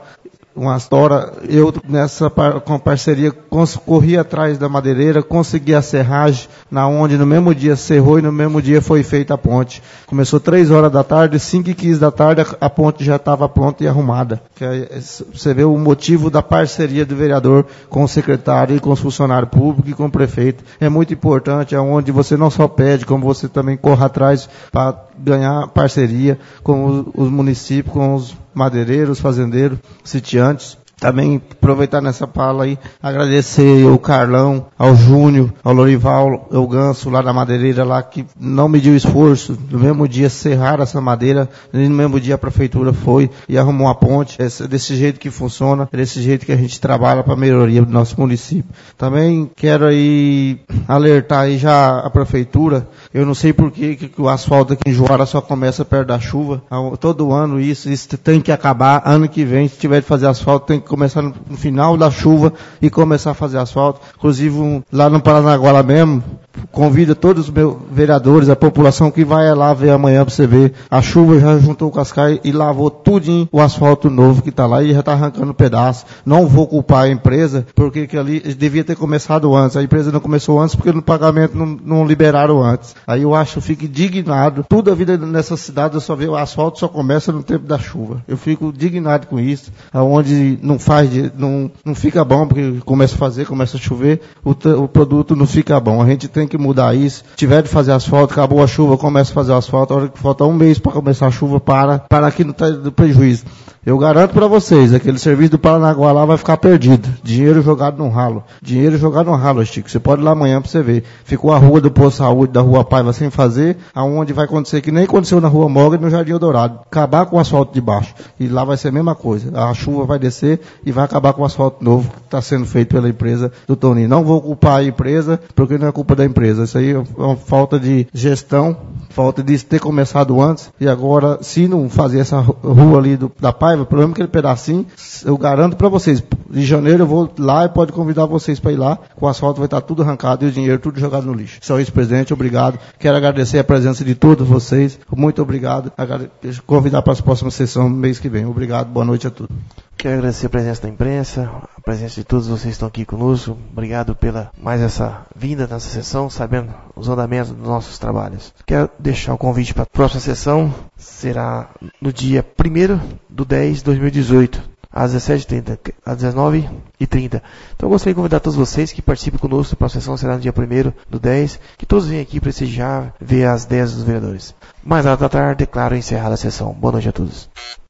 Speaker 8: uma tora, eu nessa com parceria corri atrás da madeireira, consegui a serragem, na onde no mesmo dia serrou e no mesmo dia foi feita a ponte. Começou três horas da tarde, cinco e quinze da tarde a ponte já estava pronta e arrumada. Que é, você vê o motivo da parceria do vereador com o secretário e com os funcionários públicos e com o prefeito. É muito importante, é onde você não só pede, como você também corre atrás para ganhar parceria com os, os municípios, com os madeireiros, fazendeiros, sitiantes. Também aproveitar nessa fala aí, agradecer ao Carlão, ao Júnior, ao Lorival, ao Ganso lá da madeireira lá, que não mediu esforço. No mesmo dia serraram essa madeira, e no mesmo dia a prefeitura foi e arrumou a ponte. É desse jeito que funciona, é desse jeito que a gente trabalha para a melhoria do nosso município. Também quero aí alertar aí já a prefeitura. Eu não sei por que, que o asfalto aqui em Juara só começa perto da chuva. Todo ano isso, isso tem que acabar. Ano que vem, se tiver de fazer asfalto, tem que começar no final da chuva e começar a fazer asfalto. Inclusive, um, lá no Paranaguá mesmo, convido todos os meus vereadores, a população que vai lá ver amanhã para você ver. A chuva já juntou o cascalho e lavou tudinho o asfalto novo que está lá e já está arrancando pedaço. Não vou culpar a empresa, porque que ali devia ter começado antes. A empresa não começou antes porque no pagamento não, não liberaram antes. Aí eu acho, eu fico indignado. Toda a vida nessa cidade eu só vejo o asfalto só começa no tempo da chuva. Eu fico indignado com isso. Aonde não faz, não, não fica bom, porque começa a fazer, começa a chover, o, o produto não fica bom. A gente tem que mudar isso. Se tiver de fazer asfalto, acabou a chuva, começa a fazer asfalto. A hora que falta um mês para começar a chuva, para, para aqui não tá do prejuízo. Eu garanto para vocês, aquele serviço do Paranaguá lá vai ficar perdido. Dinheiro jogado no ralo. Dinheiro jogado no ralo, Chico. Você pode ir lá amanhã para você ver. Ficou a rua do Posto Saúde, da Rua Paiva sem fazer, aonde vai acontecer que nem aconteceu na Rua Moga e no Jardim Eldorado. Acabar com o asfalto de baixo. E lá vai ser a mesma coisa. A chuva vai descer e vai acabar com o asfalto novo que está sendo feito pela empresa do Toninho. Não vou culpar a empresa, porque não é culpa da empresa. Isso aí é uma falta de gestão, falta de ter começado antes. E agora, se não fazer essa rua ali do, da Paiva, pelo menos aquele pedacinho, eu garanto para vocês, em janeiro eu vou lá e pode convidar vocês para ir lá, com o asfalto vai estar tudo arrancado e o dinheiro tudo jogado no lixo. Só isso, presidente, obrigado. Quero agradecer a presença de todos vocês, muito obrigado. Convidar para a próxima sessão no mês que vem. Obrigado, boa noite a todos.
Speaker 1: Quero agradecer a presença da imprensa, a presença de todos vocês que estão aqui conosco. Obrigado pela mais essa vinda nessa sessão, sabendo os andamentos dos nossos trabalhos. Quero deixar o convite para a próxima sessão, será no dia primeiro de dez de dois mil e dezoito, às dezessete e trinta, às dezenove e trinta. Então eu gostaria de convidar todos vocês que participem conosco. A próxima sessão será no dia primeiro do dez, que todos venham aqui prestigiar, ver as ideias dos vereadores. Mais nada da tarde, declaro encerrada a sessão. Boa noite a todos.